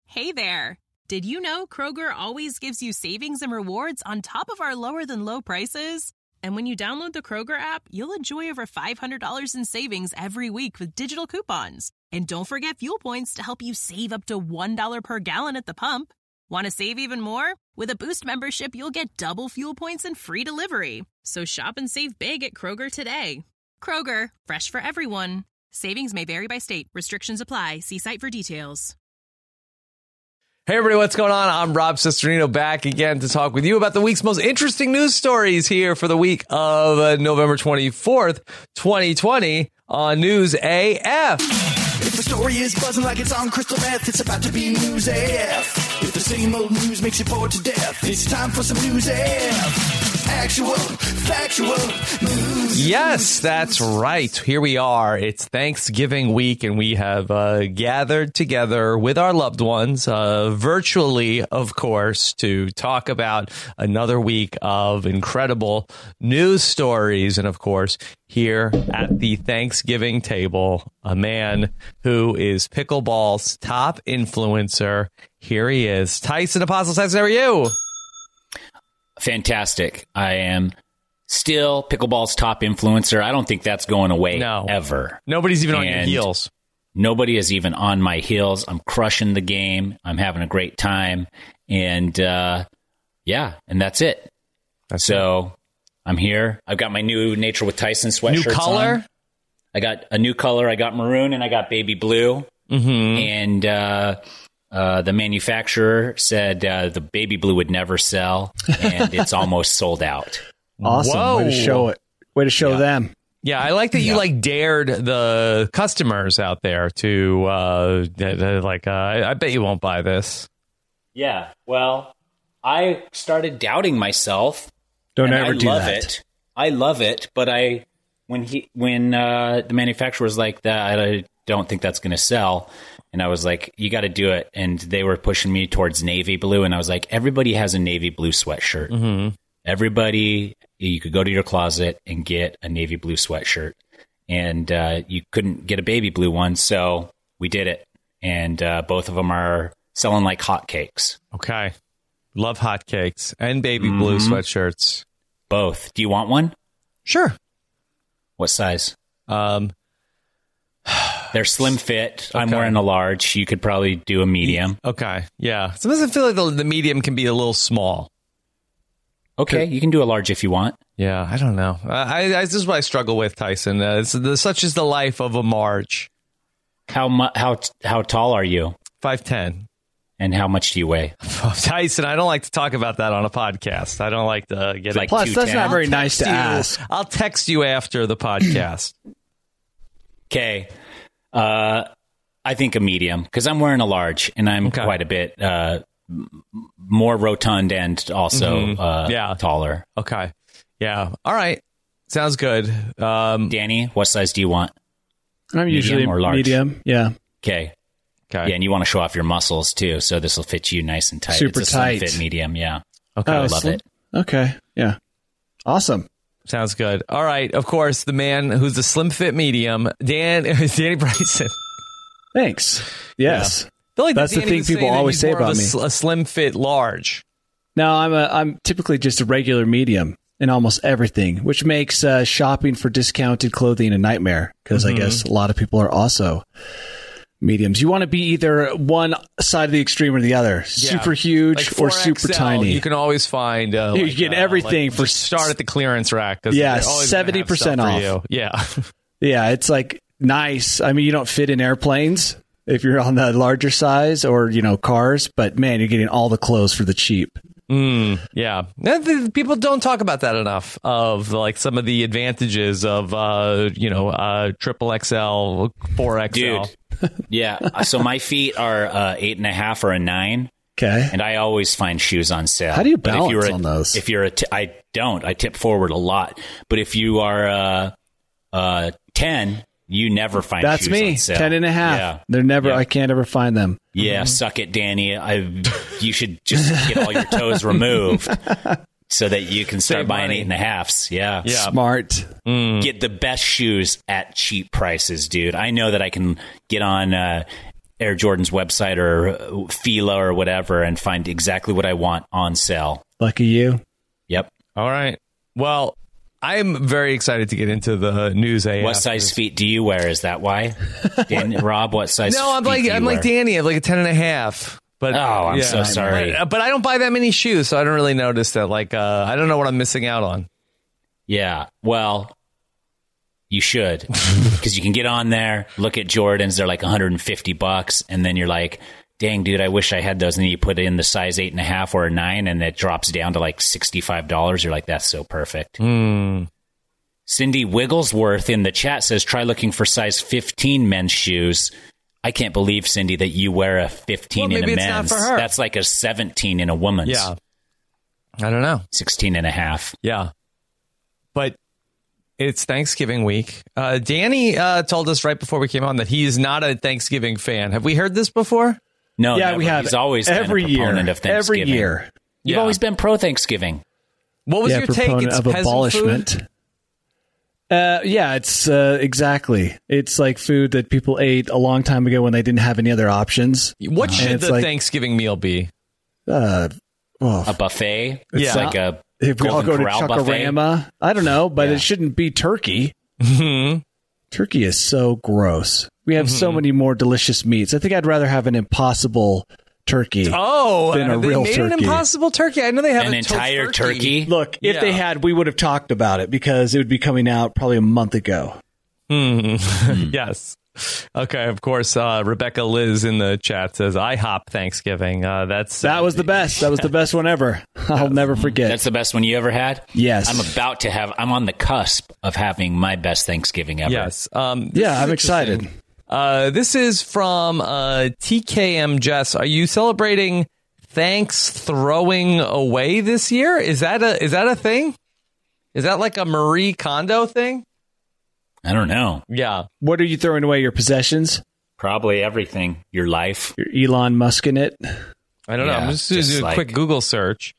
Hey there. Did you know Kroger always gives you savings and rewards on top of our lower-than-low prices? And when you download the Kroger app, you'll enjoy over $500 in savings every week with digital coupons. And don't forget fuel points to help you save up to $1 per gallon at the pump. Want to save even more? With a Boost membership, you'll get double fuel points and free delivery. So shop and save big at Kroger today. Kroger, fresh for everyone. Savings may vary by state. Restrictions apply. See site for details. Hey, everybody, what's going on? I'm Rob Cesternino, back again to talk with you about the week's most interesting news stories here for the week of November 24th, 2020 on News AF. If the story is buzzing like it's on crystal meth, it's about to be News AF. If the same old news makes you bored to death, it's time for some News AF. Actual, factual news. Yes, that's right. Here we are. It's Thanksgiving week, and we have gathered together with our loved ones, virtually, of course, to talk about another week of incredible news stories. And, of course, here at the Thanksgiving table, a man who is pickleball's top influencer. Here he is. Tyson Apostle. Tyson, how are you? Fantastic. I am still pickleball's top influencer. I don't think that's going away ever. Nobody's even on your heels. Nobody is even on my heels. I'm crushing the game. I'm having a great time. And and that's it. I'm here. I've got my new Nature with Tyson sweatshirts new color? On. I got a new color. I got maroon and I got baby blue. Mm-hmm. And the manufacturer said the baby blue would never sell, and it's almost sold out. Awesome. Whoa. Way to show it. Way to show them. Yeah, I like that you dared the customers out there to I bet you won't buy this. Yeah. Well, I started doubting myself. Don't ever do that. I love it, but when the manufacturer was like that, I don't think that's going to sell. And I was like, you got to do it. And they were pushing me towards navy blue. And I was like, everybody has a navy blue sweatshirt. Mm-hmm. Everybody, you could go to your closet and get a navy blue sweatshirt. And you couldn't get a baby blue one. So we did it. And both of them are selling like hotcakes. Okay. Love hotcakes and baby blue sweatshirts. Both. Do you want one? Sure. What size? They're slim fit. Okay. I'm wearing a large. You could probably do a medium. Okay. Yeah. Sometimes I feel like the medium can be a little small. Okay. You can do a large if you want. Yeah. I don't know. This is what I struggle with, Tyson. Such is the life of a Marge. How tall are you? 5'10". And how much do you weigh? Tyson, I don't like to talk about that on a podcast. I don't like to get like Plus, that's not very nice to ask. I'll text you after the podcast. Okay. I think a medium, because I'm wearing a large, and I'm quite a bit more rotund and also taller. Okay. Yeah. All right. Sounds good. Danny, what size do you want? I'm usually or large? Medium. Yeah. Okay. Yeah, and you want to show off your muscles, too, so this will fit you nice and tight. Super it's a tight. Slim fit medium, yeah. Okay. I love it. Okay. Yeah. Awesome. Sounds good. All right. Of course, the man who's a slim fit medium, Danny Bryson. Thanks. Yes. Yeah. I feel like that's the thing people always say about me. A slim fit large. No, I'm typically just a regular medium in almost everything, which makes shopping for discounted clothing a nightmare because I guess a lot of people are also mediums. You want to be either one side of the extreme or the other. Super huge like or super tiny. You can always find you get everything for start at the clearance rack. 70% off. You. Yeah. Yeah, it's like nice. I mean, you don't fit in airplanes if you're on the larger size or, cars, but man, you're getting all the clothes for the cheap. Yeah. People don't talk about that enough of like some of the advantages of, triple XL, 4XL. Dude. Yeah. So my feet are 8.5 or a 9. Okay. And I always find shoes on sale. How do you balance on those? If you're I don't. I tip forward a lot. But if you are 10, you never find That's shoes me. on sale. 10.5. Yeah. They're never. I can't ever find them. Yeah. Suck it, Danny. You should just get all your toes removed so that you can start buying 8.5s. Yeah. Smart. Get the best shoes at cheap prices, dude. I know that I can get on Air Jordan's website or Fila or whatever and find exactly what I want on sale. Lucky you. Yep. All right. Well, I'm very excited to get into the news AF. What size feet do you wear? Is that why? Rob, what size No, I'm feet like do you I'm wear? like Danny. I have like a 10.5. But I'm so sorry. But I don't buy that many shoes, so I don't really notice that. Like, I don't know what I'm missing out on. Yeah. Well, you should, because you can get on there, look at Jordans. They're like $150, and then you're like, "Dang, dude, I wish I had those." And then you put in the size 8.5 or a 9, and it drops down to like $65. You're like, "That's so perfect." Cindy Wigglesworth in the chat says, "Try looking for size 15 men's shoes." I can't believe, Cindy, that you wear a 15 Well, in a maybe men's. it's not for her. That's like a 17 in a woman's. Yeah. I don't know. 16 and a half. Yeah. But it's Thanksgiving week. Danny told us right before we came on that he is not a Thanksgiving fan. Have we heard this before? No, Yeah, never. we have He's always every been a proponent year. of Thanksgiving. Every year. You've Yeah. always been pro-Thanksgiving. What was your take? Proponent It's of peasant abolishment. food? It's exactly. It's like food that people ate a long time ago when they didn't have any other options. What should it's the like- Thanksgiving meal be? A buffet? It's Yeah. like a If we all Golden go to Corral buffet? Chuckarama, I don't know, but Yeah. it shouldn't be turkey. Turkey is so gross. We have so many more delicious meats. I think I'd rather have an Impossible turkey. Oh, Than a they real made an turkey. Impossible turkey. I know they have an a entire turkey. Look, if Yeah. they had, we would have talked about it because it would be coming out probably a month ago. Yes. Okay, of course, Rebecca Liz in the chat says, IHOP Thanksgiving. That was the best. That was the best one ever. I'll never forget. That's the best one you ever had? Yes. I'm on the cusp of having my best Thanksgiving ever. Yes. Yeah, I'm excited. This is from TKM Jess. Are you celebrating Thanks Throwing Away this year? Is that a thing? Is that like a Marie Kondo thing? I don't know. Yeah. What are you throwing away? Your possessions? Probably everything. Your life. Your Elon Musk in it? I don't know. Yeah, I'm just going to do a like- quick Google search.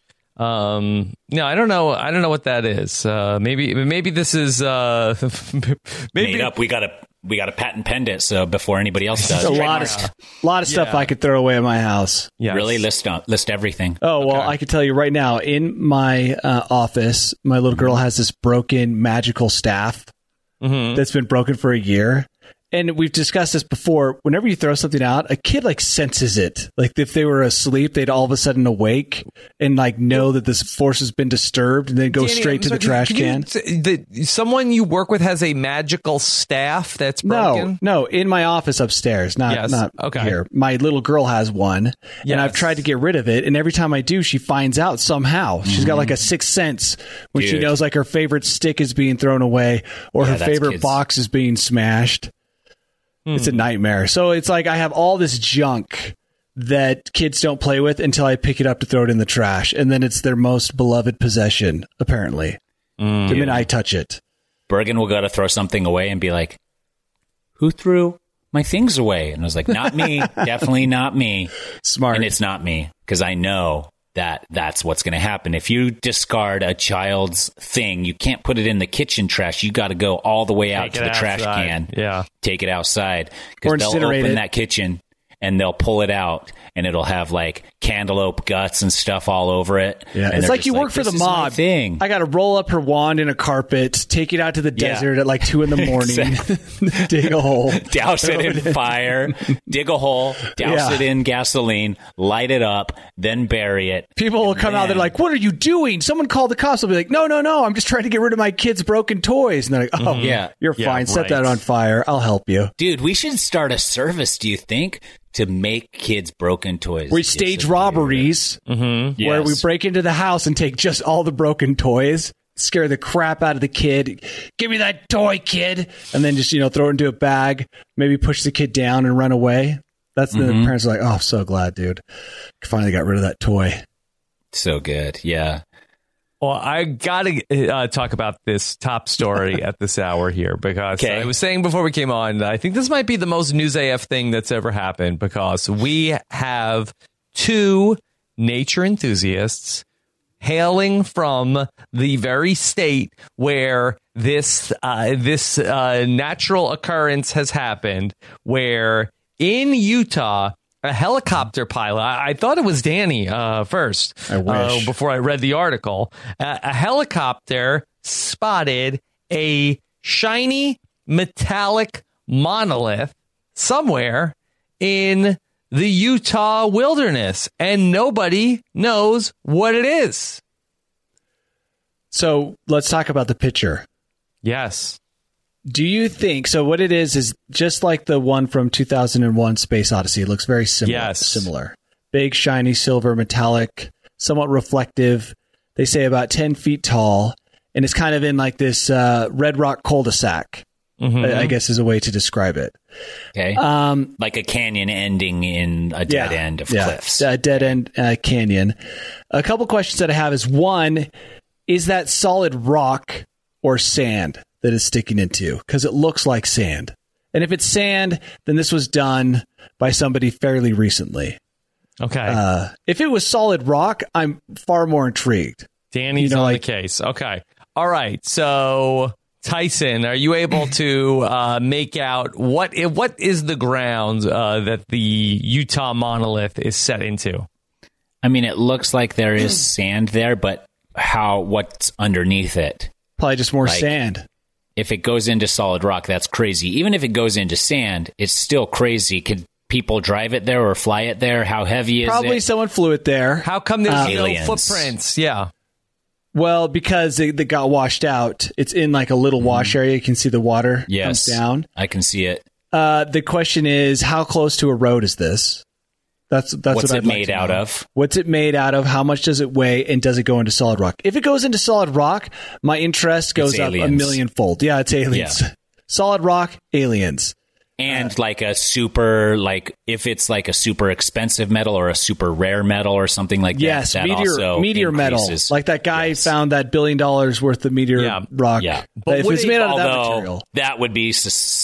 No, I don't know. I don't know what that is. Maybe this is maybe Made up. We gotta patent pendant so before anybody else does. There's a lot of stuff I could throw away in my house. Yes. Really list everything. Oh, well, I can tell you right now, in my office, my little girl has this broken magical staff that's been broken for a year. And we've discussed this before. Whenever you throw something out, a kid like senses it. Like if they were asleep, they'd all of a sudden awake and like know that this force has been disturbed and then go Danny, straight to the trash can. Someone you work with has a magical staff that's broken? No, in my office upstairs, not Okay. here. My little girl has one, and Yes. I've tried to get rid of it. And every time I do, she finds out somehow. She's got like a sixth sense when she Dude. knows like her favorite stick is being thrown away or Yeah, her that's favorite kids. box is being smashed. It's a nightmare. So it's like I have all this junk that kids don't play with until I pick it up to throw it in the trash, and then it's their most beloved possession. Apparently, the minute I touch it. Bergen will go to throw something away and be like, "Who threw my things away?" And I was like, "Not me. Definitely not me." Smart. And it's not me because I know that that's what's going to happen. If you discard a child's thing, you can't put it in the kitchen trash. You got to go all the way out Take to it the trash outside. can. Yeah. Take it outside Or because they'll incinerate open it. that kitchen and they'll pull it out and it'll have like cantaloupe guts and stuff all over it. Yeah, And it's they're like just you work for the "This is my mob. thing. I got to roll up her wand in a carpet, take it out to the Yeah. desert at like 2 a.m, dig a hole. Douse it in fire, dig a hole, douse Yeah. it in gasoline, light it up, then bury it. People will come out, they're like, "What are you doing?" Someone called the cops. I'll be like, No, I'm just trying to get rid of my kids' broken toys. And they're like, "Oh, Yeah. you're Yeah, fine. Set right. that on fire. I'll help you." Dude, we should start a service, do you think, to make kids broken toys? We stage robberies where we Yes. break into the house and take just all the broken toys, scare the crap out of the kid. "Give me that toy, kid." And then just, throw it into a bag, maybe push the kid down and run away. That's the parents are like, "Oh, I'm so glad, dude. Finally got rid of that toy." So good, yeah. Well, I got to talk about this top story at this hour here because Okay. I was saying before we came on, I think this might be the most News AF thing that's ever happened because we have 2 nature enthusiasts hailing from the very state where this natural occurrence has happened, where in Utah, a helicopter pilot, I thought it was Danny first, I wish. before I read the article. A helicopter spotted a shiny metallic monolith somewhere in the Utah wilderness, and nobody knows what it is. So let's talk about the picture. Yes. Do you think so? What it is just like the one from 2001 Space Odyssey. It looks very similar. Yes. Similar. Big, shiny, silver, metallic, somewhat reflective. They say about 10 feet tall. And it's kind of in like this Red Rock cul-de-sac, I guess is a way to describe it. Okay. Like a canyon ending in a dead end of cliffs. A dead end canyon. A couple questions that I have is, one, is that solid rock or sand that is sticking into? Because it looks like sand. And if it's sand, then this was done by somebody fairly recently. Okay. If it was solid rock, I'm far more intrigued. Danny's on the case. Okay. All right. So, Tyson, are you able to make out what is the ground that the Utah monolith is set into? I mean, it looks like there is sand there, but what's underneath it? Probably just more sand. If it goes into solid rock, that's crazy. Even if it goes into sand, it's still crazy. Could people drive it there or fly it there? How heavy is it? Probably someone flew it there. How come there's no aliens. footprints? Yeah. Well, because they got washed out. It's in like a little wash area. You can see the water comes down. I can see it. The question is, how close to a road is this? That's what's what it made out of? What's it made out of? How much does it weigh? And does it go into solid rock? If it goes into solid rock, my interest goes up a millionfold. Yeah, it's aliens. Yeah. Solid rock, aliens. And like a super, like if it's like a super expensive metal or a super rare metal or something like that. Yes, that meteor metal. Like that guy found that $1 billion worth of meteor rock. Yeah. But if it's made out of that material. That would be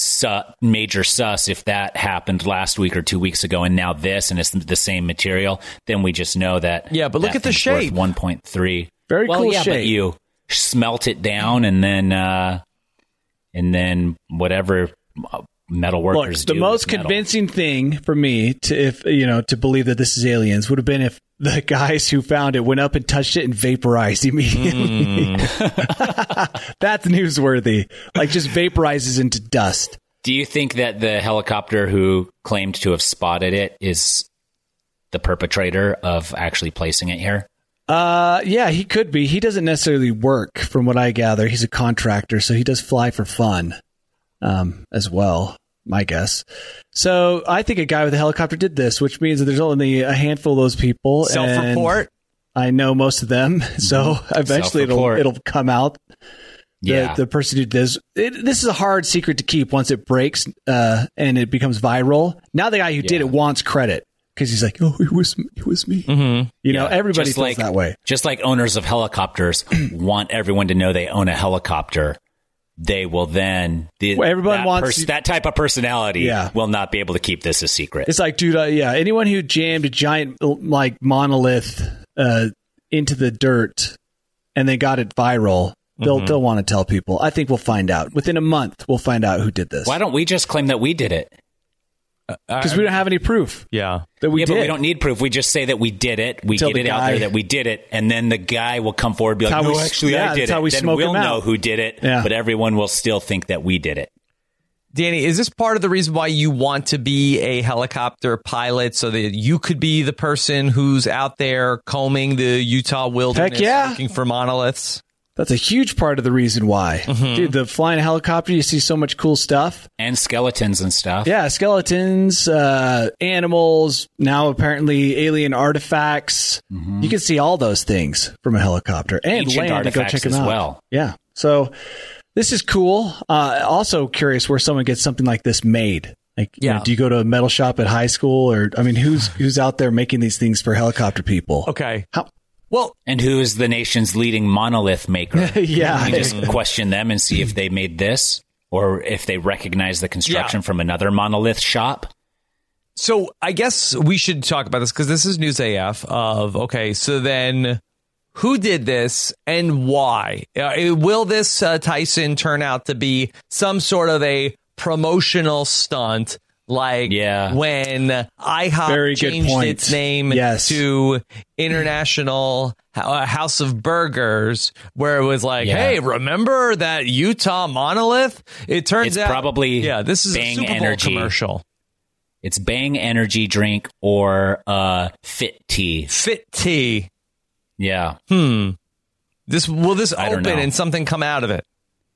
major sus if that happened last week or 2 weeks ago and now this and it's the same material. Then we just know that. Yeah, but look at the shape. 1.3. Very cool shape. But you smelt it down and then whatever metal workers do. The most convincing thing for me to believe that this is aliens would have been if the guys who found it went up and touched it and vaporized immediately. That's newsworthy. Like just vaporizes into dust. Do you think that the helicopter who claimed to have spotted it is the perpetrator of actually placing it here? Yeah, he could be. He doesn't necessarily work, from what I gather. He's a contractor, so he does fly for fun. As well, my guess. So I think a guy with a helicopter did this, which means that there's only a handful of those people. Self-report? I know most of them, so eventually it'll come out. The person who did this. This is a hard secret to keep once it breaks and it becomes viral. Now the guy who did it wants credit because he's like, oh, it was me. Mm-hmm. You know, everybody feels that way. Just like owners of helicopters want everyone to know they own a helicopter. They will then everyone wants that type of personality will not be able to keep this a secret. It's like, dude, anyone who jammed a giant like monolith into the dirt and they got it viral, they'll want to tell people. I think we'll find out within a month. We'll find out who did this. Why don't we just claim that we did it? Because we don't have any proof. Yeah, that we did. But we don't need proof. We just say that we did it. We get it out there that we did it, and then the guy will come forward and be like, "No, actually, I did it." Then we'll know who did it, but everyone will still think that we did it. Danny, is this part of the reason why you want to be a helicopter pilot so that you could be the person who's out there combing the Utah wilderness looking for monoliths? That's a huge part of the reason why. Dude, the flying helicopter, you see so much cool stuff. And skeletons and stuff. Yeah, skeletons, animals, now apparently alien artifacts. You can see all those things from a helicopter. And ancient land to go check them as out. Well. Yeah, so this is cool. Also curious where someone gets something like this made. Like, you know, do you go to a metal shop at high school? Or, I mean, who's out there making these things for helicopter people? Okay. Well, and who is the nation's leading monolith maker? Yeah. You just question them and see if they made this or if they recognize the construction from another monolith shop. So I guess we should talk about this because this is News AF so then who did this and why? Will this, Tyson, turn out to be some sort of a promotional stunt Like when IHOP Very good changed point. its name to International House of Burgers, where it was like, hey, remember that Utah monolith? It turns out probably this is Bang a Super Bowl Energy commercial. It's Bang Energy drink or Fit Tea. Fit Tea. Yeah. Will this open know. and something come out of it?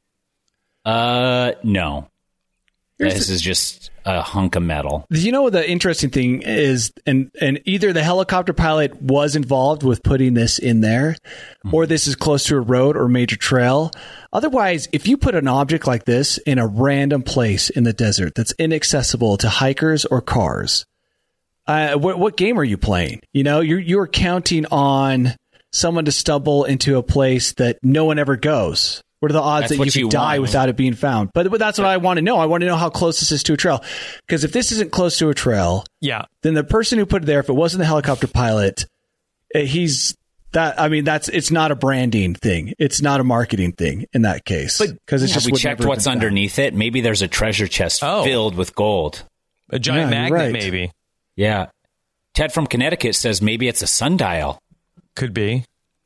No. This is just a hunk of metal. You know what the interesting thing is, and either the helicopter pilot was involved with putting this in there, or this is close to a road or major trail. Otherwise, if you put an object like this in a random place in the desert that's inaccessible to hikers or cars, what game are you playing? You know, you're counting on someone to stumble into a place that no one ever goes. What are the odds that you could die without it being found? But that's what I want to know. I want to know how close this is to a trail. Because if this isn't close to a trail, then the person who put it there, if it wasn't the helicopter pilot, it's not a branding thing. It's not a marketing thing in that case. Because it's just we checked what's underneath it. Maybe there's a treasure chest filled with gold. A giant magnet, maybe. Yeah. Ted from Connecticut says maybe it's a sundial. Could be.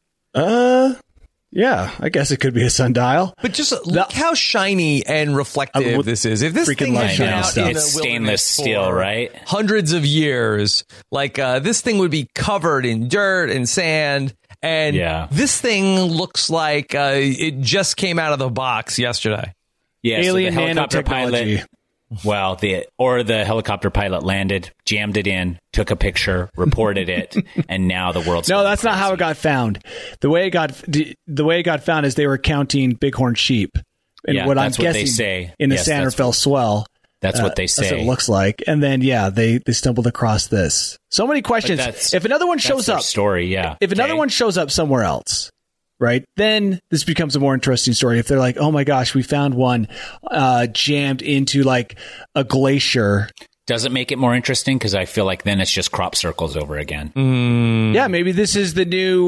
Yeah, I guess it could be a sundial. But just look how shiny and reflective this is. If this thing had been out in it's stainless steel, right? Hundreds of years, like this thing would be covered in dirt and sand. And this thing looks like it just came out of the box yesterday. Yeah, alien so the helicopter nanotechnology. pilot. Well, the helicopter pilot landed, jammed it in, took a picture, reported it, and now the world's no. That's not how it got found. The way it got found is they were counting bighorn sheep, and what I'm guessing what they say. In the San Rafael Swell. That's what they say. That's what it looks like. And then they stumbled across this. So many questions. If another one shows up, If another one shows up somewhere else. Right, then this becomes a more interesting story. If they're like, "Oh my gosh, we found one jammed into like a glacier," does it make it more interesting? Because I feel like then it's just crop circles over again. Yeah, maybe this is the new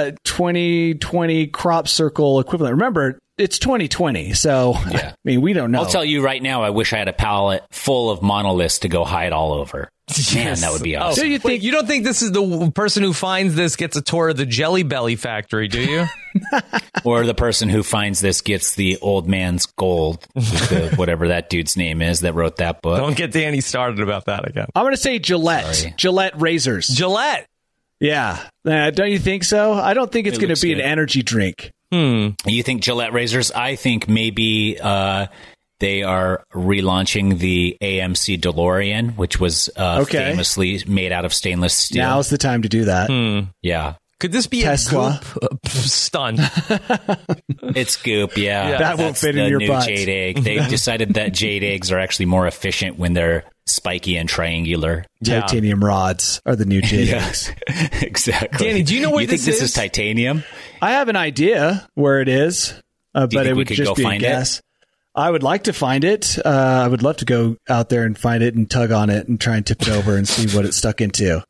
2020 crop circle equivalent. Remember, it's 2020, so I mean, we don't know. I'll tell you right now. I wish I had a pallet full of monoliths to go hide all over. Man, that would be awesome. So you don't think this is the person who finds this gets a tour of the Jelly Belly factory, do you? Or the person who finds this gets the old man's gold, whatever that dude's name is that wrote that book. Don't get Danny started about that again. I'm going to say Gillette. Sorry. Gillette razors. Gillette. Yeah. Don't you think so? I don't think it's going to be an energy drink. You think Gillette razors? I think maybe they are relaunching the AMC DeLorean, which was famously made out of stainless steel. Now's the time to do that. Yeah. Could this be Tesla? a Goop stunt? It's Goop, yeah. That won't fit in your butt. Jade egg. They decided that jade eggs are actually more efficient when they're spiky and triangular. Titanium rods are the new jade eggs. Exactly. Danny, do you know what you think this is titanium? I have an idea where it is, but it would just be a guess. I would like to find it. I would love to go out there and find it and tug on it and try and tip it over and see what it's stuck into.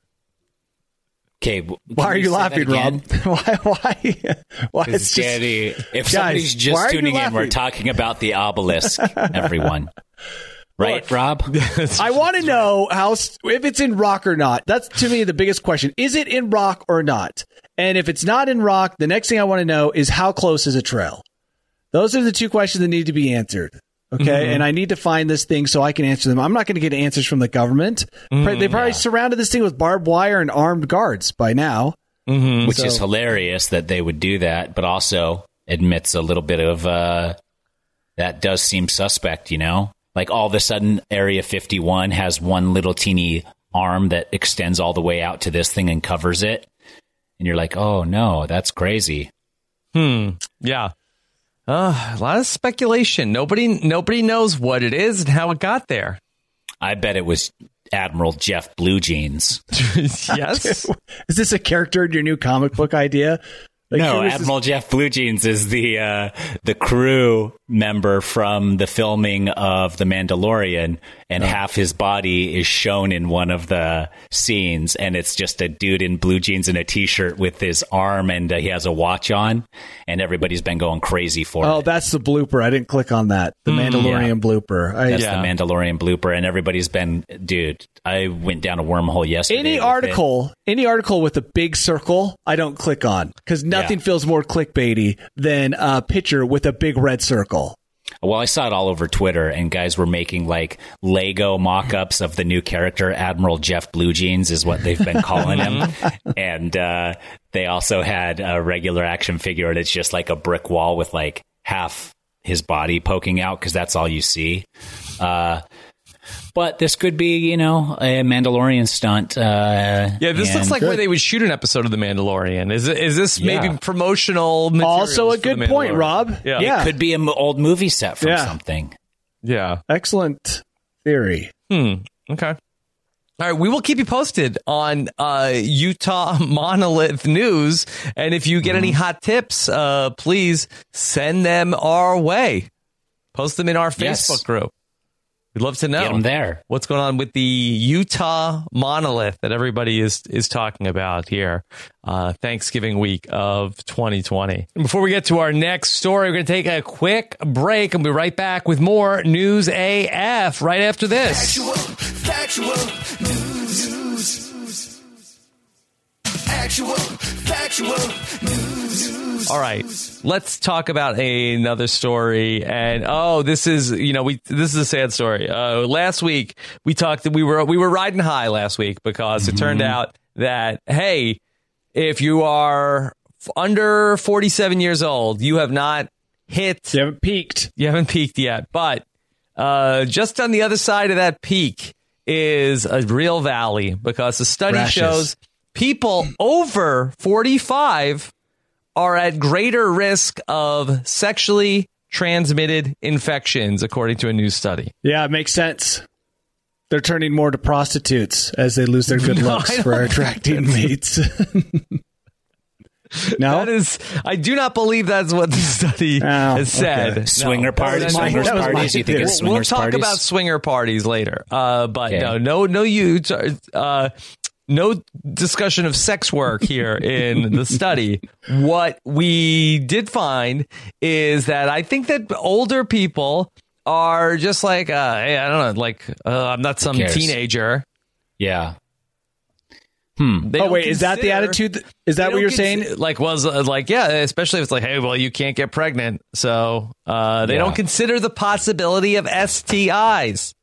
Okay. Why are you laughing, Rob? Why? It's Danny. If somebody's just tuning in, we're talking about the obelisk, everyone. Right, Look, Rob? I want to know if it's in rock or not. That's, to me, the biggest question. Is it in rock or not? And if it's not in rock, the next thing I want to know is how close is a trail? Those are the two questions that need to be answered. Okay. And I need to find this thing so I can answer them. I'm not going to get answers from the government. They probably surrounded this thing with barbed wire and armed guards by now. Which is hilarious that they would do that, but also admits a little bit of that does seem suspect, you know? Like all of a sudden, Area 51 has one little teeny arm that extends all the way out to this thing and covers it. And you're like, oh, no, that's crazy. Yeah. A lot of speculation. Nobody knows what it is and how it got there. I bet it was Admiral Jeff Blue Jeans. Yes. Is this a character in your new comic book idea? No, Admiral Jeff Blue Jeans is the crew member from the filming of The Mandalorian, and half his body is shown in one of the scenes, and it's just a dude in blue jeans and a t-shirt with his arm, and he has a watch on, and everybody's been going crazy for it. Oh, that's the blooper. I didn't click on that. The Mandalorian blooper. That's the Mandalorian blooper, and everybody's been, dude, I went down a wormhole yesterday. Any article with a big circle, I don't click on, because nothing feels more clickbaity than a picture with a big red circle. Well, I saw it all over Twitter, and guys were making like Lego mock-ups of the new character. Admiral Jeff Blue Jeans is what they've been calling him. And they also had a regular action figure, and it's just like a brick wall with like half his body poking out, because that's all you see. But this could be, a Mandalorian stunt. This looks like where they would shoot an episode of The Mandalorian. Is this maybe promotional material? Also a good point, Rob. Yeah. It could be an old movie set from something. Yeah. Excellent theory. Okay. All right, we will keep you posted on Utah Monolith news. And if you get any hot tips, please send them our way. Post them in our Facebook group. We'd love to know. Get them there. What's going on with the Utah Monolith that everybody is talking about here, Thanksgiving week of 2020. And before we get to our next story, we're going to take a quick break and we'll be right back with more News AF right after this. Factual news. Factual news. All right, let's talk about another story. And this is this is a sad story. Last week we were riding high last week because it turned out that, hey, if you are under 47 years old, you have not hit. You haven't peaked. You haven't peaked yet. But just on the other side of that peak is a real valley, because the study shows people over 45 are at greater risk of sexually transmitted infections, according to a new study. Yeah, it makes sense. They're turning more to prostitutes as they lose their good looks for attracting mates. No? I do not believe that's what the study has said. Okay. Swinger parties? Swingers parties? You think it's swingers parties? We'll talk about swinger parties later. But no discussion of sex work here in the study. What we did find is that I think that older people are just like, hey, I don't know, I'm not some teenager. Yeah. Is that the attitude? Is that what you're saying? Especially if it's like, hey, well, you can't get pregnant. So they don't consider the possibility of STIs.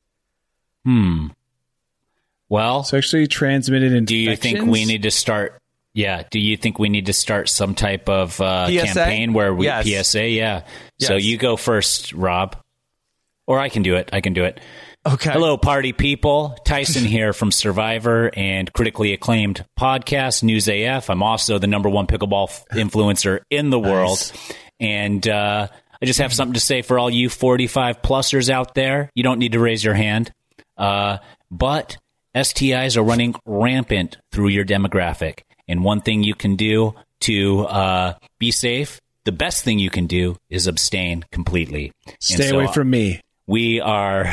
Well, sexually transmitted infections? Do you think we need to start? Yeah. Do you think we need to start some type of campaign where we PSA? Yeah. Yes. So you go first, Rob, or I can do it. Okay. Hello, party people. Tyson here from Survivor and critically acclaimed podcast News AF. I'm also the #1 pickleball influencer in the world, and I just have something to say for all you 45-plussers out there. You don't need to raise your hand, but STIs are running rampant through your demographic. And one thing you can do to be safe, the best thing you can do is abstain completely. Stay away from me. We are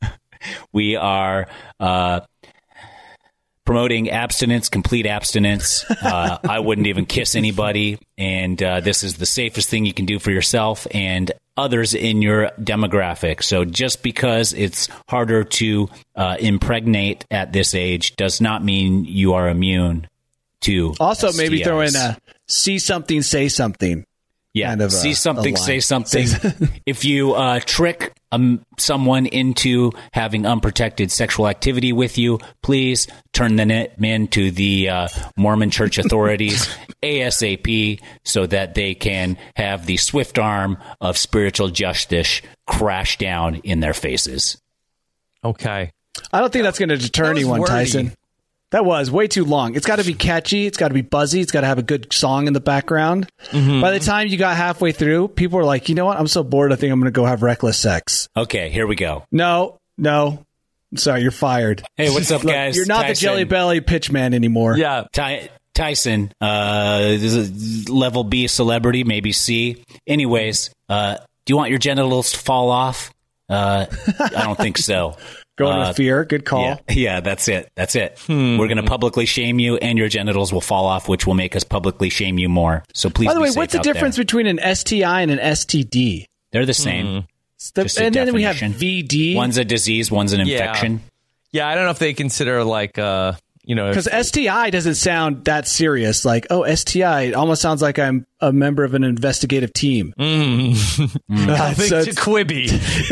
promoting abstinence, complete abstinence. I wouldn't even kiss anybody. And this is the safest thing you can do for yourself and others in your demographic. So just because it's harder to impregnate at this age does not mean you are immune to also STIs. Maybe throw in a see something, say something. Yeah, kind of see something, say something. If you trick someone into having unprotected sexual activity with you, please turn them in to the Mormon Church authorities ASAP so that they can have the swift arm of spiritual justice crash down in their faces. Okay. I don't think that's going to deter anyone, Tyson. That was way too long. It's got to be catchy. It's got to be buzzy. It's got to have a good song in the background. Mm-hmm. By the time you got halfway through, people were like, you know what? I'm so bored. I think I'm going to go have reckless sex. Okay, here we go. No. I'm sorry, you're fired. Hey, what's up, guys? You're not Tyson, the Jelly Belly pitch man anymore. Yeah. Tyson, is a level B celebrity, maybe C. Anyways, do you want your genitals to fall off? I don't think so. Going with fear. Good call. Yeah, that's it. We're going to publicly shame you, and your genitals will fall off, which will make us publicly shame you more. So please. By the be way, safe what's the out difference there. between an STI and an STD? They're the same. Just a And then we have definition. VD. One's a disease, one's an infection. Yeah, I don't know if they consider like Because STI doesn't sound that serious. Like, oh, STI, it almost sounds like I'm a member of an investigative team. I think to Quibi.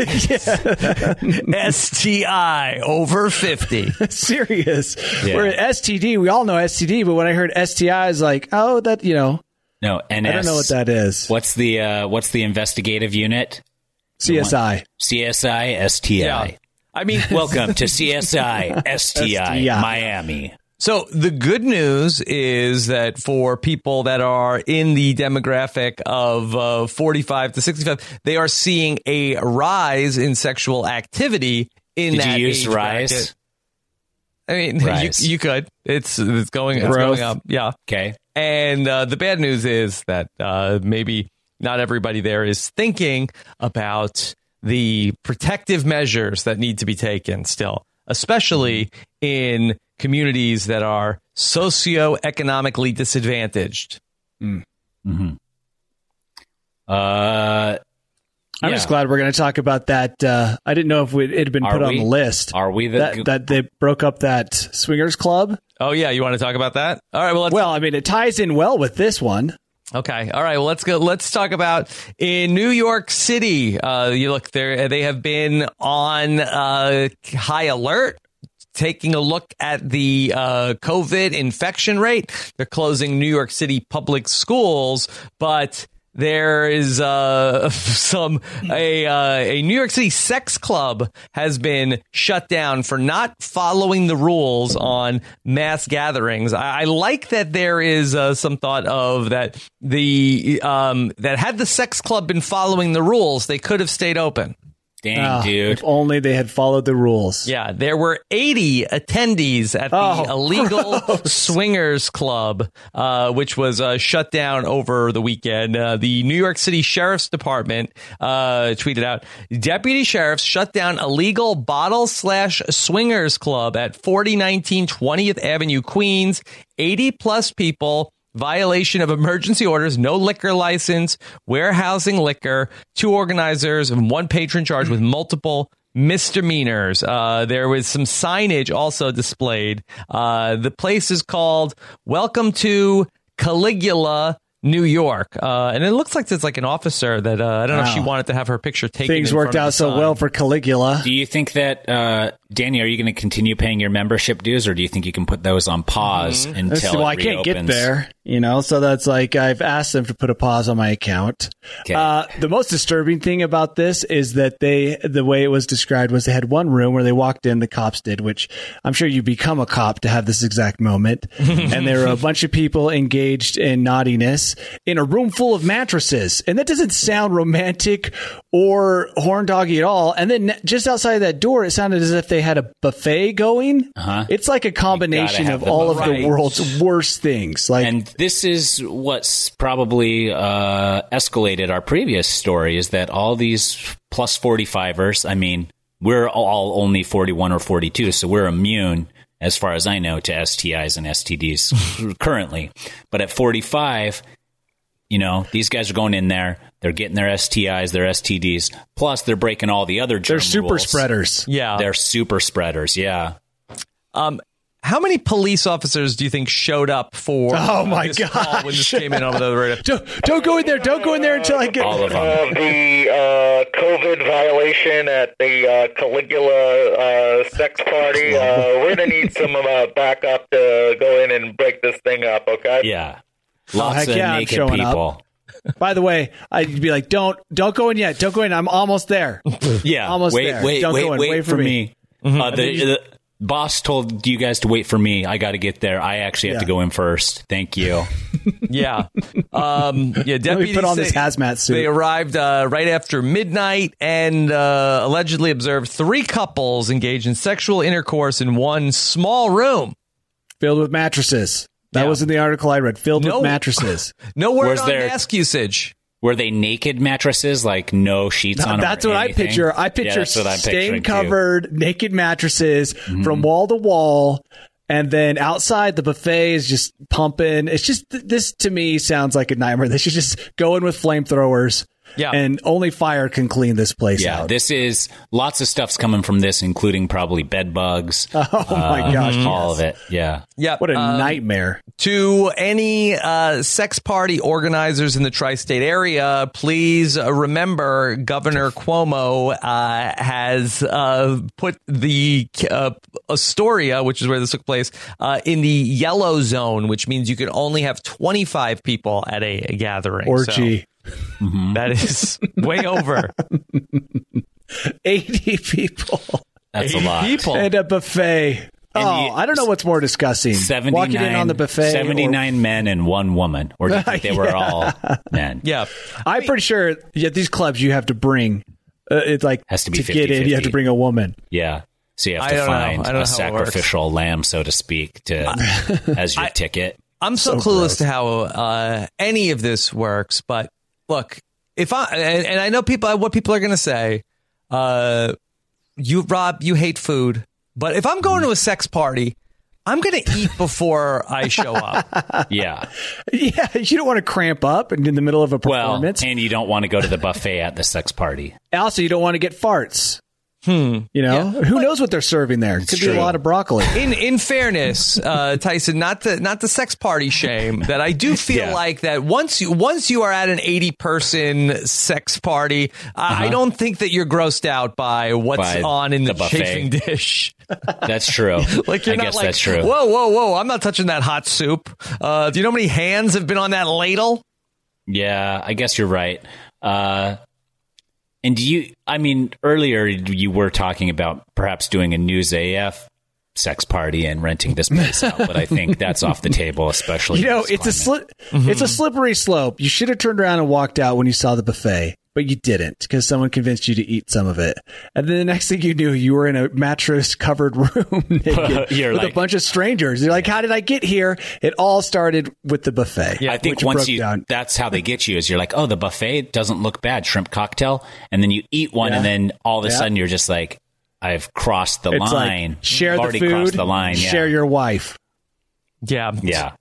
STI over 50. Serious. Yeah. Where STD, we all know STD, but when I heard STI, I was like, oh, that, No, NS. I don't know what that is. What's the investigative unit? CSI. CSI STI. Yeah. I mean, Welcome to CSI STI STI. Miami. So the good news is that for people that are in the demographic of 45 to 65, they are seeing a rise in sexual activity in Did that you use age rise? bracket. I mean, Rise. you could. It's going up. Yeah. Okay. And the bad news is that maybe not everybody there is thinking about the protective measures that need to be taken still, especially in communities that are socioeconomically disadvantaged. I'm just glad we're going to talk about that. I didn't know if it had been put on the list. Are we that they broke up that swingers club? Oh, yeah. You want to talk about that? All right. Well, I mean, it ties in well with this one. Okay. All right. Well, let's go. Let's talk about in New York City. You look there. They have been on high alert. Taking a look at the COVID infection rate, they're closing New York City public schools, but there is a New York City sex club has been shut down for not following the rules on mass gatherings. I like that there is some thought of that that had the sex club been following the rules, they could have stayed open. Dang, dude. If only they had followed the rules. Yeah, there were 80 attendees at the illegal swingers club, which was shut down over the weekend. The New York City Sheriff's Department tweeted out, deputy sheriffs shut down illegal bottle/swingers club at 4019 20th Avenue, Queens. 80 plus people. Violation of emergency orders, no liquor license, warehousing liquor, 2 organizers, and 1 patron charged with multiple misdemeanors. There was some signage also displayed. The place is called Welcome to Caligula, New York. And it looks like there's like an officer that I don't know if she wanted to have her picture taken. Things worked out so well for Caligula. Do you think that, Danny, are you going to continue paying your membership dues, or do you think you can put those on pause until I it can't get reopens? there, so that's like I've asked them to put a pause on my account. Okay. The most disturbing thing about this is that the way it was described was they had one room where they walked in, the cops did, which I'm sure you become a cop to have this exact moment. And there were a bunch of people engaged in naughtiness in a room full of mattresses. And that doesn't sound romantic or horn doggy at all. And then just outside that door, it sounded as if they had a buffet going. It's like a combination of all of the world's worst things. And this is what's probably escalated our previous story, is that all these plus 45ers, I mean, we're all only 41 or 42, so we're immune, as far as I know, to STIs and STDs currently. But at 45, these guys are going in there, they're getting their STIs, their STDs, plus they're breaking all the other germ They're super rules. spreaders. Yeah. They're super spreaders, yeah. How many police officers do you think showed up for this call when this came in over the radio? Don't go in there. Don't go in there until I get All of them. The COVID violation at the Caligula sex party. We're going to need some backup to go in and break this thing up, okay? Yeah. Lots heck of yeah, I'm naked showing up. people. By the way, I'd be like, don't go in yet. Don't go in. I'm almost there. Yeah. Almost there. Wait Don't go in. wait Wait for for me. The boss told you guys to wait for me. I got to get there. I actually have to go in first. Thank you. Yeah. Deputies Let me put on this hazmat suit. They arrived right after midnight and allegedly observed 3 couples engaged in sexual intercourse in one small room. Filled with mattresses. That was in the article I read. Filled with mattresses. No word Was on there- mask usage. Were they naked mattresses, like no sheets on them? That's or what anything? I picture. I picture that's what I'm picturing, stain too. covered naked mattresses from wall to wall. And then outside, the buffet is just pumping. It's just, this to me sounds like a nightmare. They should just go in with flamethrowers. Yeah. And only fire can clean this place Yeah, out. this is lots of stuff's coming from this, including probably bed bugs. Oh my gosh. All yes. of it. Yeah. Yeah. What a nightmare. To any sex party organizers in the tri-state area, please remember Governor Cuomo has put the Astoria, which is where this took place, in the yellow zone, which means you can only have 25 people at a gathering. Orgy. So that is way over. 80 people. That's a lot. People. And a buffet. I don't know what's more disgusting. 79, Walking in on the buffet. 79 men and one woman. Or do you think they were all men? Yeah. I'm pretty sure these clubs you have to bring. It's like Has to be get in, you have to 50-50. bring a woman. Yeah. So you have I to don't know. find I don't know a how it sacrificial lamb, so to speak, to as your ticket. I'm so clueless gross. to how any of this works, but look, if and I know what people are going to say, Rob, you hate food, but if I'm going to a sex party, I'm going to eat before I show up. Yeah. Yeah, you don't want to cramp up in the middle of a Well, performance. and you don't want to go to the buffet at the sex party. Also, you don't want to get farts. You know, who knows what they're serving there? Could be true. a lot of broccoli. In fairness, Tyson, not the sex party shame, that I do feel Yeah. like that once you are at an 80-person sex party, I don't think that you're grossed out by what's By on in the the buffet. chafing dish. That's true. Like you're I not guess like, that's true. Whoa! I'm not touching that hot soup. Do you know how many hands have been on that ladle? Yeah, I guess you're right. And earlier you were talking about perhaps doing a News AF sex party and renting this place out, but I think that's off the table, especially. You know, in this climate. it's a slippery slope. You should have turned around and walked out when you saw the buffet, but you didn't because someone convinced you to eat some of it. And then the next thing you knew, you were in a mattress-covered room naked You're with a like- bunch of strangers. You're like, how did I get here? It all started with the buffet. I think which once broke down. that's how they get you is you're like, oh, the buffet doesn't look bad, shrimp cocktail, and then you eat one, and then all of a sudden you're just like, I've crossed the It's line. like, share I've the already food, crossed the line. Yeah. share your wife. Yeah. Yeah.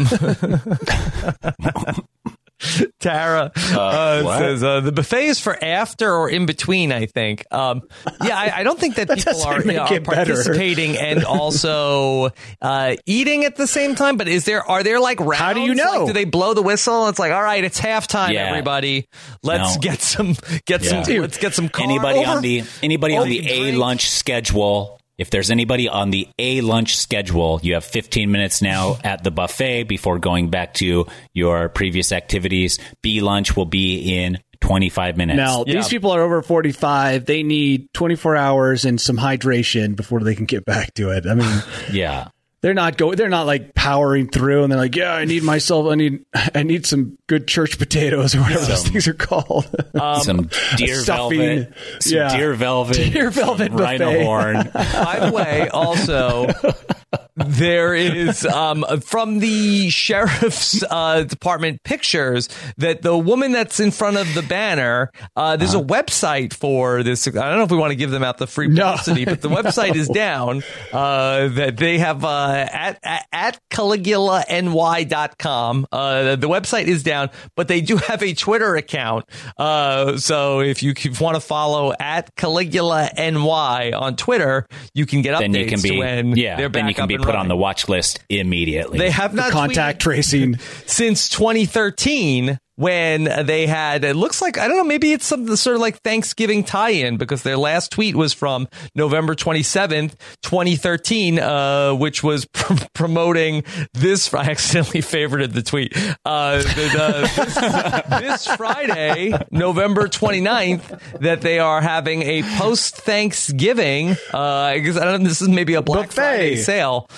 Tara says the buffet is for after or in between, I think. I don't think that people doesn't are make it better. participating and also eating at the same time. But are there like rounds? How do you know? Like, do they blow the whistle? It's like, all right, it's halftime, Yeah. everybody. Let's No. get some. Let's get some. Anybody on the A drink. lunch schedule? If there's anybody on the A lunch schedule, you have 15 minutes now at the buffet before going back to your previous activities. B lunch will be in 25 minutes. Now, these people are over 45. They need 24 hours and some hydration before they can get back to it. I mean, Yeah. they're not like powering through and they're like, yeah, I need some good church potatoes or whatever those things are called. Some deer stuffing. velvet. Some Yeah. deer velvet. Deer velvet some rhino buffet. horn. By the way, also, there is from the sheriff's department pictures that the woman that's in front of the banner, there's a website for this. I don't know if we want to give them out the free publicity, but the website is down. That they have at CaligulaNY.com. The website is down, but they do have a Twitter account. So if you want to follow at CaligulaNY on Twitter, you can get updates Then you can be, when they're back then you can up be and put on running. the watch list immediately. They have not Contact tweeted tracing. since 2013 when they had, it looks like, I don't know, maybe it's some sort of like Thanksgiving tie-in because their last tweet was from November 27th, 2013, which was promoting this. I accidentally favorited the tweet. This Friday, November 29th, that they are having a post-Thanksgiving, I guess, I don't know, this is maybe a Black Buffet. Friday sale.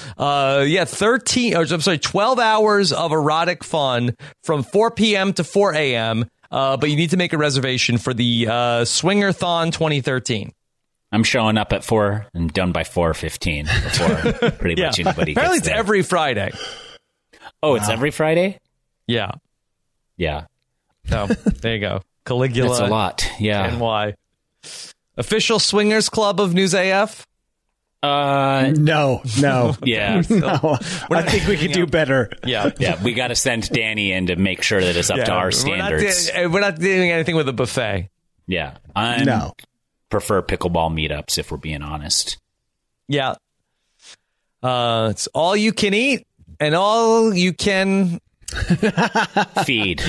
12 hours of erotic fun from 4 p.m. to 4 a.m. But you need to make a reservation for the Swingerthon 2013. I'm showing up at 4 and done by 4:15 before pretty much anybody Apparently gets it's there. every Friday. Oh, it's every Friday? Yeah. Yeah. So there you go. Caligula. That's a lot. Yeah. NY. Official Swingers Club of News AF? No. Yeah. No. I think we could do better. Yeah. Yeah. We got to send Danny in to make sure that it's up to our standards. We're not doing anything with a buffet. Yeah. I prefer pickleball meetups, if we're being honest. Yeah. It's all you can eat and all you can feed.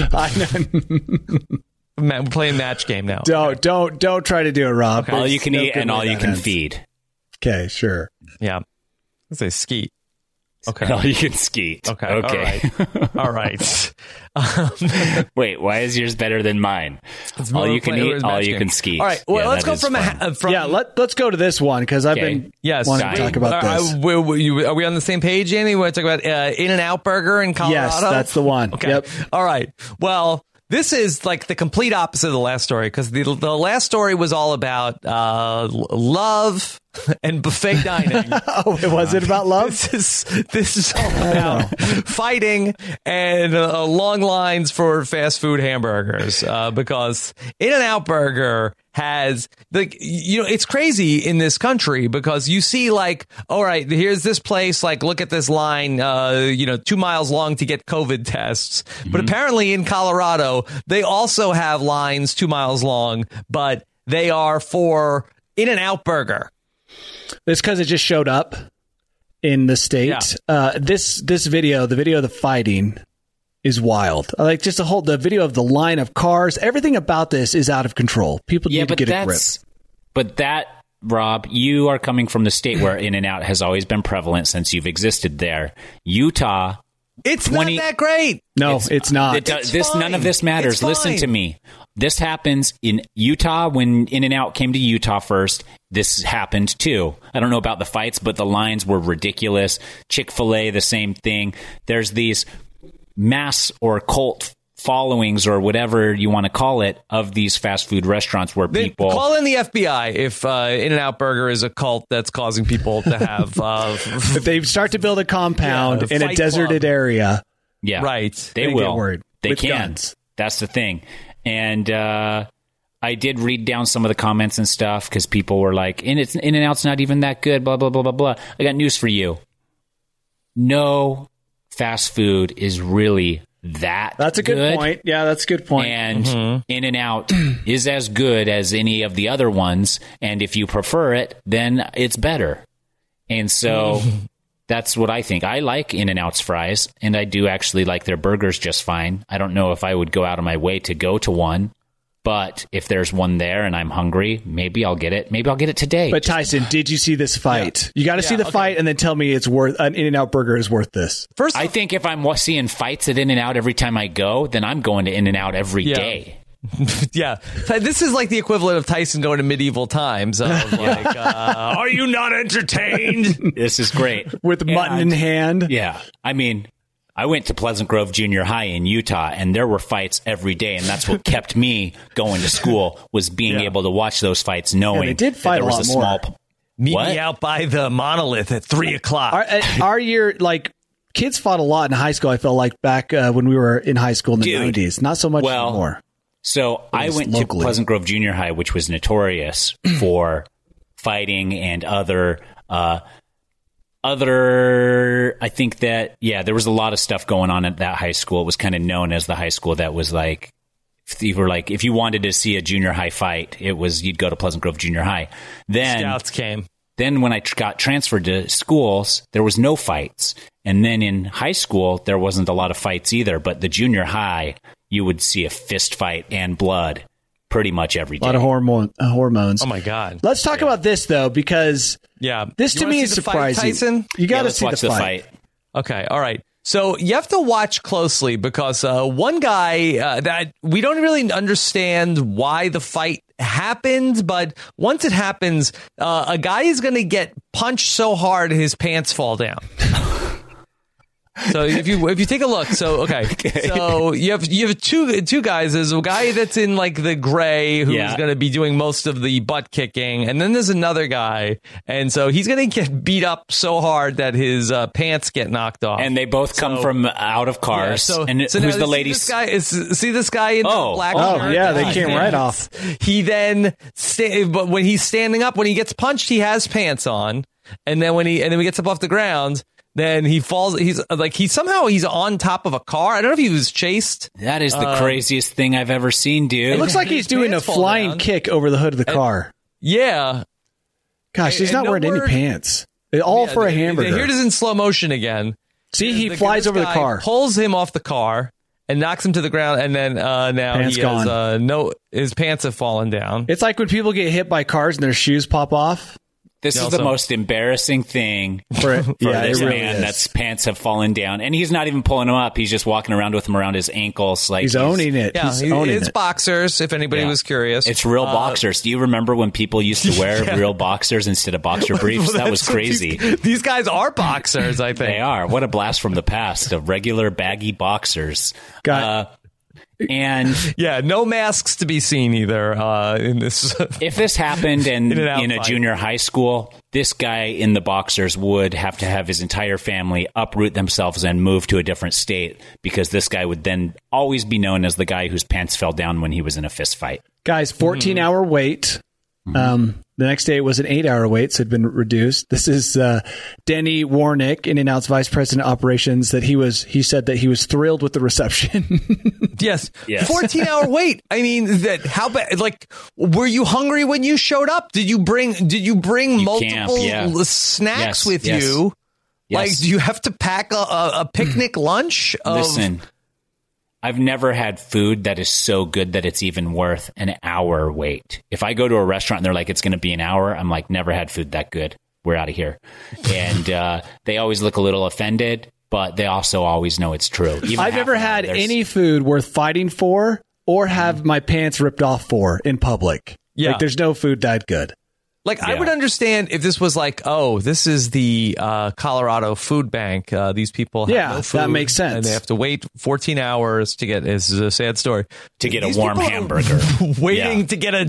We're playing match game now. Don't try to do it, Rob. Okay. All you can eat and all you can feed. Okay, sure. Yeah. Let's say skeet. Okay. And all you can skeet. Okay. All right. Wait, why is yours better than mine? All you can eat, all you can skeet. All right. Well, let's go from let's go to this one because I've been wanting to talk about this. Are we on the same page, Andy? We want to talk about In-N-Out Burger in Colorado? Yes, that's the one. Okay. Yep. All right. Well, this is like the complete opposite of the last story because the last story was all about love and buffet dining. Oh, was it about love? This is all about fighting and long lines for fast food hamburgers because In-N-Out Burger has it's crazy in this country because you see like, all right, here's this place, like look at this line 2 miles long to get COVID tests. But apparently in Colorado, they also have lines 2 miles long, but they are for In-N-Out Burger. It's because it just showed up in the state. Yeah. This video, the video of the fighting, is wild. Like just the video of the line of cars. Everything about this is out of control. People need to get a grip. But that, Rob, you are coming from the state where In-N-Out has always been prevalent since you've existed there. Utah. It's not that great. No, it's not. None of this matters. Listen to me. This happens in Utah when In-N-Out came to Utah first. This happened too. I don't know about the fights, but the lines were ridiculous. Chick-fil-A, the same thing. There's these mass or cult followings or whatever you want to call it of these fast food restaurants where people call in the FBI if In-N-Out Burger is a cult that's causing people to have if they start to build a compound in a deserted area. Yeah, right. They will. They can. Guns. That's the thing. And I did read down some of the comments and stuff because people were like, In-N-Out's not even that good, blah, blah, blah, blah, blah. I got news for you. No fast food is really that That's a good point. Yeah, that's a good point. And In-N-Out is as good as any of the other ones. And if you prefer it, then it's better. And so that's what I think. I like In-N-Out's fries, and I do actually like their burgers just fine. I don't know if I would go out of my way to go to one, but if there's one there and I'm hungry, maybe I'll get it. Maybe I'll get it today. But Tyson, did you see this fight? You got to see the fight and then tell me it's worth an In-N-Out burger is worth this. First, I think if I'm seeing fights at In-N-Out every time I go, then I'm going to In-N-Out every day. Yeah, this is like the equivalent of Tyson going to medieval times. Like, are you not entertained? This is great. With mutton in hand. Yeah. I mean, I went to Pleasant Grove Junior High in Utah, and there were fights every day, and that's what kept me going to school, was being able to watch those fights, knowing they did fight that there was a lot small... Meet me out by the monolith at 3:00. Our year, like, kids fought a lot in high school, I felt like, back when we were in high school in the 90s. Not so much anymore. So I went locally to Pleasant Grove Junior High, which was notorious for fighting and other, I think that, there was a lot of stuff going on at that high school. It was kind of known as the high school that was like, if you wanted to see a junior high fight, you'd go to Pleasant Grove Junior High. Then Scouts came. Then when I got transferred to schools, there was no fights. And then in high school, there wasn't a lot of fights either. But the junior high, you would see a fist fight and blood pretty much every day. A lot of hormones. Oh, my God. Let's talk about this, though, because this to me is surprising. Tyson? You got to see the fight. Okay, all right. So you have to watch closely because one guy that we don't really understand why the fight happened, but once it happens, a guy is going to get punched so hard his pants fall down. So if you take a look, so you have two guys. There's a guy that's in like the gray who's going to be doing most of the butt kicking, and then there's another guy, and so he's going to get beat up so hard that his pants get knocked off. And they both come from out of cars. Yeah, and so who's now the lady? See this guy in the black shirt? Oh yeah, they came right off. He then but when he's standing up, when he gets punched, he has pants on, and then when he gets up off the ground. Then he falls. He's on top of a car. I don't know if he was chased. That is the craziest thing I've ever seen, dude. It looks like he's doing a flying kick over the hood of the car. Yeah. Gosh, he's not wearing any pants. All for a hamburger. Here it is in slow motion again. See, he flies over the car, pulls him off the car, and knocks him to the ground. And then now pants he gone. has his pants have fallen down. It's like when people get hit by cars and their shoes pop off. This is the most embarrassing thing for this man. That's pants have fallen down, and he's not even pulling them up. He's just walking around with them around his ankles, like he's owning it. Yeah, it's boxers. If anybody was curious, it's real boxers. Do you remember when people used to wear real boxers instead of boxer briefs? Well, that was crazy. These guys are boxers. I think they are. What a blast from the past of regular baggy boxers. And no masks to be seen either in this. If this happened in a junior high school, this guy in the boxers would have to have his entire family uproot themselves and move to a different state, because this guy would then always be known as the guy whose pants fell down when he was in a fist fight. Guys, 14-hour wait. The next day it was an 8-hour wait, so it had been reduced. This is Denny Warnick, In-N-Out's vice president of operations, that he said that he was thrilled with the reception. Yes. 14-hour wait. I mean, how bad? Like, were you hungry when you showed up? Did you bring multiple snacks with you? Yes. Like, do you have to pack a picnic lunch? Listen. I've never had food that is so good that it's even worth an hour wait. If I go to a restaurant and they're like, it's going to be an hour, I'm like, never had food that good. We're out of here. And they always look a little offended, but they also always know it's true. I've never had any food worth fighting for or have my pants ripped off for in public. Yeah. Like, there's no food that good. Like, I would understand if this was like, this is the Colorado Food Bank. These people have no food. That makes sense. And they have to wait 14 hours to get, this is a sad story, to get a warm hamburger. Waiting to get a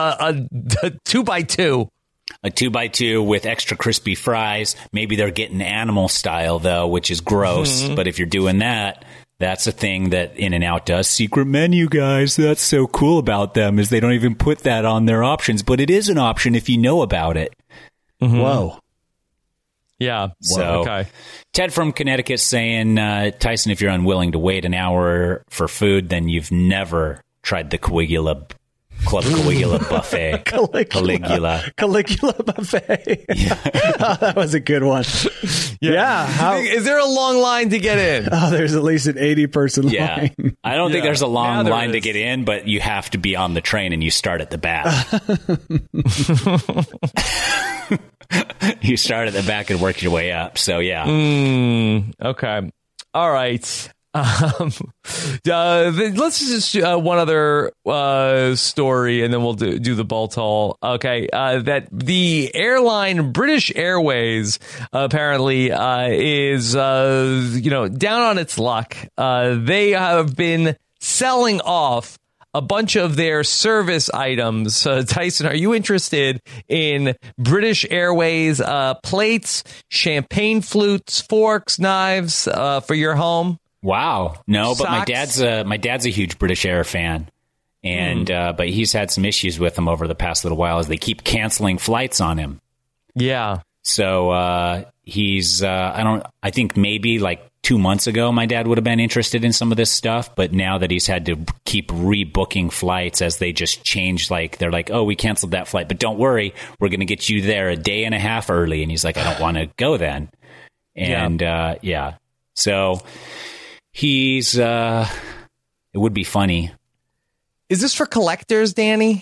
2x2. A 2x2 with extra crispy fries. Maybe they're getting animal style, though, which is gross. But if you're doing that, that's a thing that In-N-Out does. Secret menu, guys. That's so cool about them, is they don't even put that on their options. But it is an option if you know about it. Whoa. Yeah. So, okay. Ted from Connecticut saying, Tyson, if you're unwilling to wait an hour for food, then you've never tried the Club Caligula buffet. Caligula buffet. Oh, that was a good one. Is there a long line to get in? Oh, there's at least an 80-person line. I don't think there's a long line to get in, but you have to be on the train and you start at the back. You start at the back and work your way up. So, yeah. Okay. All right. Let's just one other story, and then we'll do the ball toll. Okay, that the airline British Airways apparently is down on its luck. They have been selling off a bunch of their service items. Tyson, are you interested in British Airways plates, champagne flutes, forks, knives for your home? Wow. No, but my dad's a huge British Air fan. And but he's had some issues with them over the past little while as they keep canceling flights on him. Yeah. So he's I think maybe like 2 months ago my dad would have been interested in some of this stuff, but now that he's had to keep rebooking flights as they just changed, like they're like, oh, we canceled that flight, but don't worry, we're going to get you there a day and a half early. And he's like, I don't want to go then. And so he's it would be funny. Is this for collectors, Danny?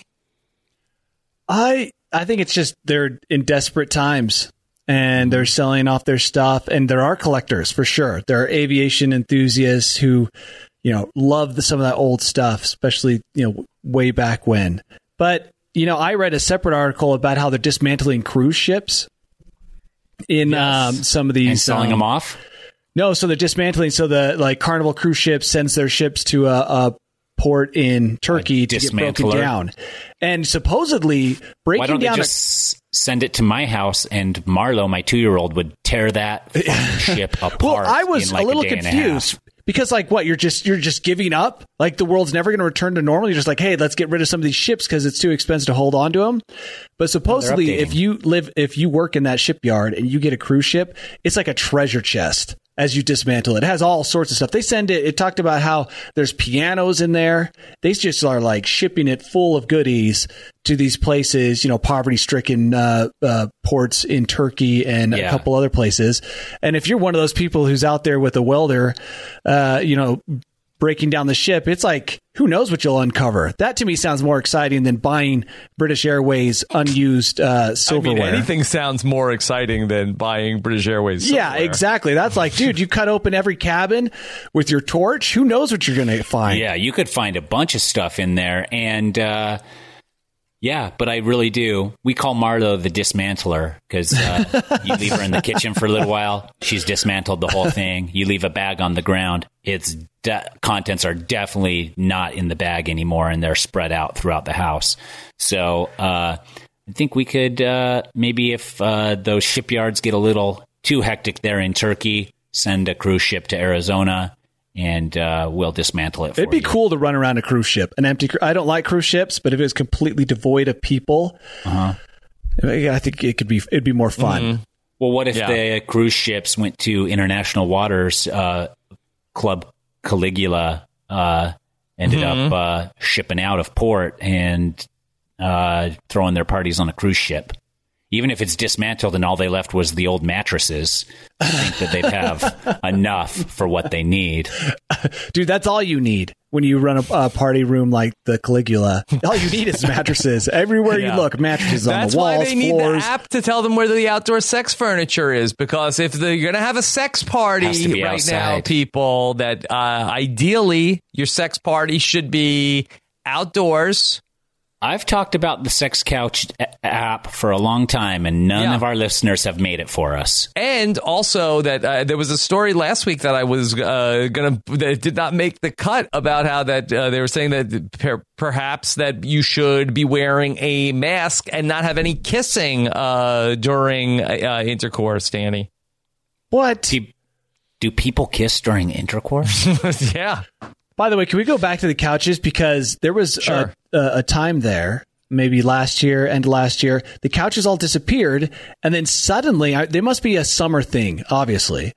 I think it's just they're in desperate times and they're selling off their stuff, and there are collectors for sure. There are aviation enthusiasts who, love some of that old stuff, especially, way back when. But, I read a separate article about how they're dismantling cruise ships in some of these. And selling them off? No, so they're dismantling. So the Carnival cruise ship sends their ships to a port in Turkey to get broken down, and supposedly breaking Why don't down. They just send it to my house, and Marlo, my 2-year-old, would tear that fucking ship apart. Well, I was in a little confused because, what, you're just giving up? Like the world's never going to return to normal. You're just like, hey, let's get rid of some of these ships because it's too expensive to hold on to them. But supposedly, if you work in that shipyard and you get a cruise ship, it's like a treasure chest. As you dismantle it. It has all sorts of stuff. They send it. It talked about how there's pianos in there. They just are like shipping it full of goodies to these places, poverty-stricken ports in Turkey and a couple other places. And if you're one of those people who's out there with a welder, breaking down the ship, it's like, who knows what you'll uncover. That to me sounds more exciting than buying British Airways unused silverware. Anything sounds more exciting than buying British Airways silverware. Yeah, exactly. That's like, dude, you cut open every cabin with your torch. Who knows what you're going to find? Yeah, you could find a bunch of stuff in there. And yeah, but I really do. We call Marlo the dismantler because you leave her in the kitchen for a little while. She's dismantled the whole thing. You leave a bag on the ground. Its contents are definitely not in the bag anymore, and they're spread out throughout the house. So I think we could maybe, if those shipyards get a little too hectic there in Turkey, send a cruise ship to Arizona. And we'll dismantle it for It'd be you. cool to run around a cruise ship. An empty. I don't like cruise ships, but if it was completely devoid of people, I think it'd be more fun. Mm-hmm. Well, what if the cruise ships went to international waters? Club Caligula ended up shipping out of port and throwing their parties on a cruise ship. Even if it's dismantled and all they left was the old mattresses, I think that they'd have enough for what they need. Dude, that's all you need when you run a party room like the Caligula. All you need is mattresses. Everywhere you look, mattresses on the walls, That's why they need floors. the app to tell them where the outdoor sex furniture is, because if you're going to have a sex party right now, people, that ideally your sex party should be outdoors. I've talked about the Sex Couch app for a long time, and none of our listeners have made it for us. And also that there was a story last week that I was that did not make the cut about how that they were saying that perhaps that you should be wearing a mask and not have any kissing during intercourse, Danny. What? Do people kiss during intercourse? Yeah. By the way, can we go back to the couches? Because there was a time there, maybe last year, the couches all disappeared. And then suddenly, there must be a summer thing, obviously.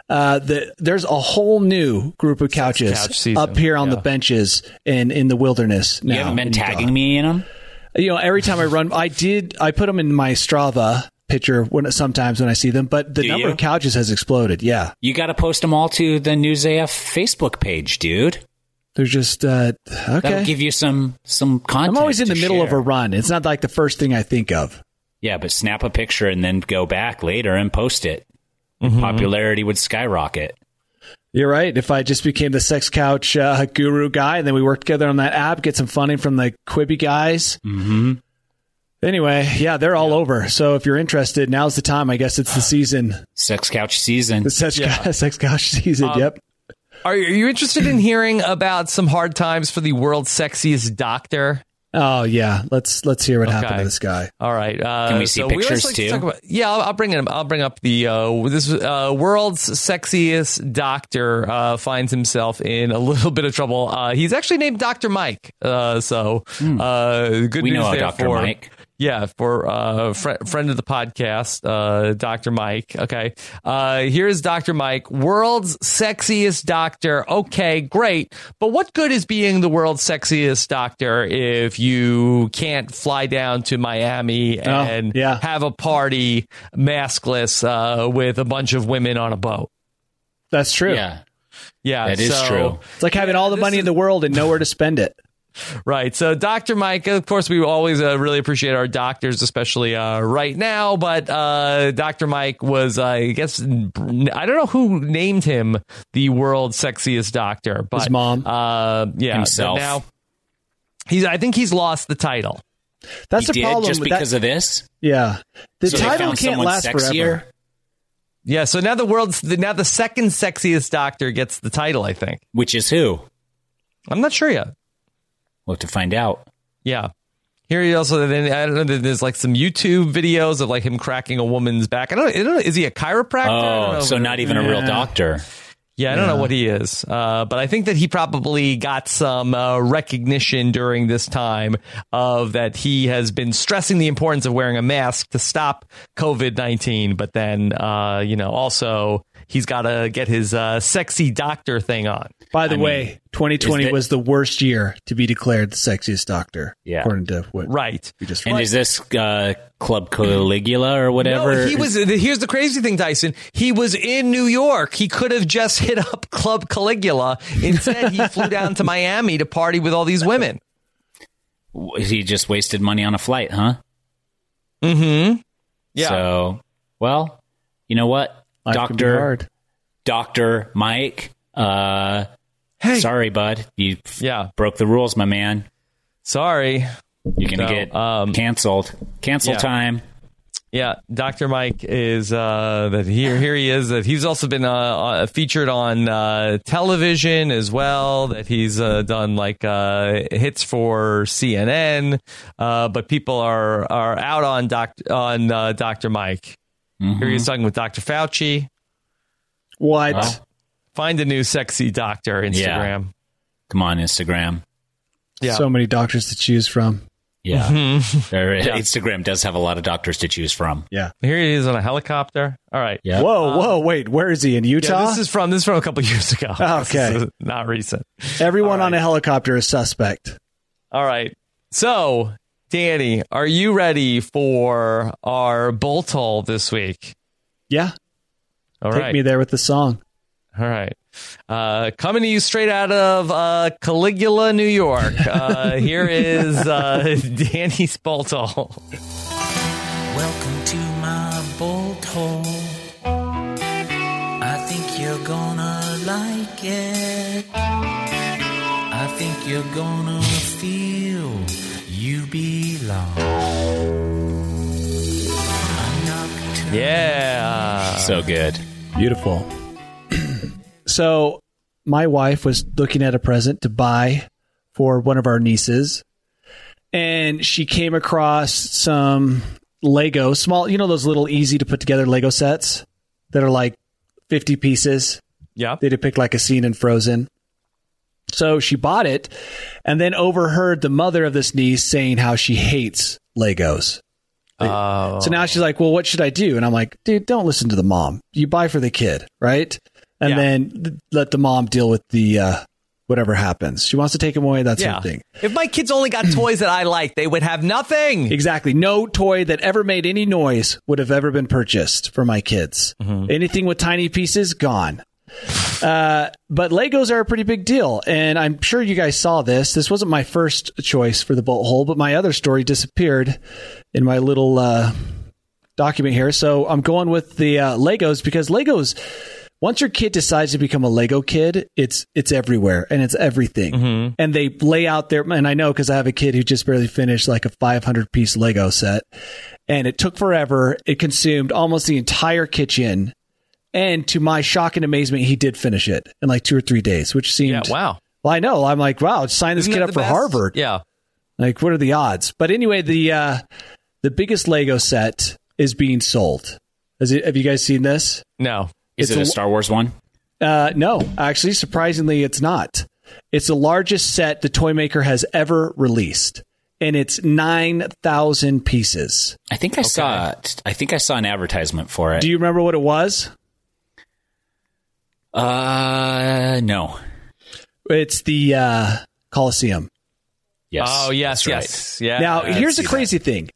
There's a whole new group of couches up here on the benches in the wilderness now. You haven't been tagging me in them? Every time I run, I put them in my Strava picture sometimes when I see them, but the number of couches has exploded. Yeah. You got to post them all to the News AF Facebook page, dude. They're just okay. That'll give you some content. I'm always in the middle of a run. It's not like the first thing I think of. Yeah, but snap a picture and then go back later and post it. Popularity would skyrocket. You're right. If I just became the Sex Couch guru guy, and then we work together on that app, get some funding from the Quibi guys. Mm-hmm. Anyway, they're all over. So if you're interested, now's the time. I guess it's the season. Sex Couch season. The Sex Couch season. Yep. Are you interested in hearing about some hard times for the world's sexiest doctor? Oh yeah, let's hear what happened to this guy. All right, can we see pictures too? I'll bring up the this world's sexiest doctor finds himself in a little bit of trouble. He's actually named Dr. Mike. Good we news know there Dr. Mike. Yeah, for friend of the podcast, Dr. Mike. Okay, here's Dr. Mike, world's sexiest doctor. Okay, great. But what good is being the world's sexiest doctor if you can't fly down to Miami and have a party maskless with a bunch of women on a boat? That's true. Yeah, that is true. It's like having all the money in the world and nowhere to spend it. Right. So Dr. Mike, of course, we always really appreciate our doctors, especially right now. But Dr. Mike was, I guess, I don't know who named him the world's sexiest doctor. But, his mom. Himself. Now, I think he's lost the title. That's the problem. Just because of this? Yeah. The so title can't last forever. Yeah, so now the second sexiest doctor gets the title, I think. Which is who? I'm not sure yet. We'll have to find out. Yeah. Here he also, I don't know, there's like some YouTube videos of like him cracking a woman's back. I don't know, is he a chiropractor? Oh, so not even a real doctor. Yeah, I don't know what he is, but I think that he probably got some recognition during this time of that he has been stressing the importance of wearing a mask to stop COVID-19, but then, also he's got to get his sexy doctor thing on. By the way, 2020 was the worst year to be declared the sexiest doctor, according to what we just read. And is this Club Caligula or whatever? No, here's the crazy thing, Dyson. He was in New York. He could have just hit up Club Caligula. Instead, he flew down to Miami to party with all these women. He just wasted money on a flight, huh? Mm-hmm. Yeah. So, well, you know what? Dr. Mike, hey. Sorry, bud. You broke the rules, my man. Sorry. You're going to get canceled. Cancel time. Yeah, Dr. Mike is that here he is. That he's also been featured on television as well. That he's done like hits for CNN. But people are out on Dr. Mike. Mm-hmm. Here he's talking with Dr. Fauci. What? Well, find a new sexy doctor, Instagram. Yeah. Come on, Instagram. Yeah. So many doctors to choose from. Yeah. Instagram does have a lot of doctors to choose from. Yeah. Here he is on a helicopter. All right. Yeah. Whoa, wait. Where is he? In Utah? Yeah, this is from a couple years ago. Okay. Not recent. Everyone on a helicopter is suspect. All right. So, Danny, are you ready for our bolt hole this week? Yeah. All right. Take me there with the song. All right. Coming to you straight out of Caligula, New York. Here is Danny's bolt hole. Welcome to my bolt hole. I think you're gonna like it. I think you're gonna feel you belong. Yeah. So good. Beautiful. So my wife was looking at a present to buy for one of our nieces, and she came across some Lego, small, those little easy to put together Lego sets that are like 50 pieces. Yeah. They depict like a scene in Frozen. So she bought it and then overheard the mother of this niece saying how she hates Legos. So now she's like, well, what should I do? And I'm like, dude, don't listen to the mom. You buy for the kid, right? And then let the mom deal with the whatever happens. She wants to take them away, that's her thing. If my kids only got toys that I like, they would have nothing. Exactly. No toy that ever made any noise would have ever been purchased for my kids. Mm-hmm. Anything with tiny pieces, gone. But Legos are a pretty big deal, and I'm sure you guys saw this. This wasn't my first choice for the bolt hole, but my other story disappeared in my little document here. So I'm going with the Legos, because Legos, once your kid decides to become a Lego kid, it's everywhere and it's everything. Mm-hmm. And they lay out there, and I know because I have a kid who just barely finished like a 500-piece Lego set, and it took forever. It consumed almost the entire kitchen. And to my shock and amazement, he did finish it in like 2 or 3 days, which seemed... Yeah, wow. Well, I know. I'm like, wow, sign this kid up for Harvard. Yeah. Like, what are the odds? But anyway, the biggest Lego set is being sold. Have you guys seen this? No. Is it a Star Wars one? No. Actually, surprisingly, it's not. It's the largest set the toy maker has ever released. And it's 9,000 pieces. I think I saw it. I think I saw an advertisement for it. Do you remember what it was? No. It's the Coliseum. Yes. Oh, yes, right. yes. Yeah. Now, here's the crazy thing.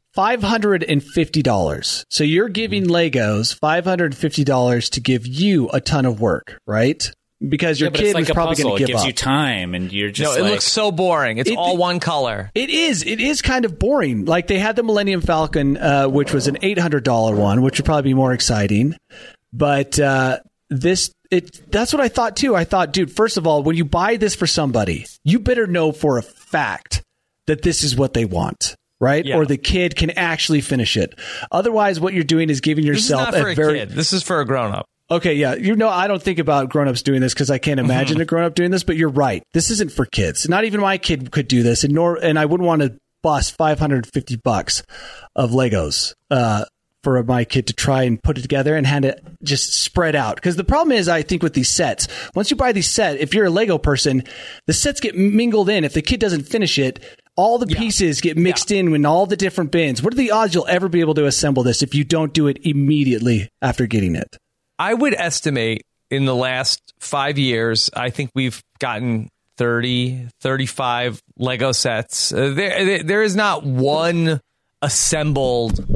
$550. So you're giving Legos $550 to give you a ton of work, right? Because your kid was probably going to give up. It gives you time, and you're just it looks so boring. It's all one color. It is. It is kind of boring. Like, they had the Millennium Falcon, which was an $800 one, which would probably be more exciting. But that's what I thought, too. I thought, dude, first of all, when you buy this for somebody, you better know for a fact that this is what they want. right? Yeah. Or the kid can actually finish it. Otherwise, what you're doing is giving yourself this is not for a kid. This is for a grown-up. Okay, yeah. I don't think about grown-ups doing this because I can't imagine a grown-up doing this, but you're right. This isn't for kids. Not even my kid could do this, and I wouldn't want to bust $550 of Legos for my kid to try and put it together and have it just spread out. Because the problem is, I think, with these sets, once you buy these sets, if you're a Lego person, the sets get mingled in. If the kid doesn't finish it, all the pieces get mixed in all the different bins. What are the odds you'll ever be able to assemble this if you don't do it immediately after getting it? I would estimate in the last 5 years, I think we've gotten 30, 35 Lego sets. There is not one assembled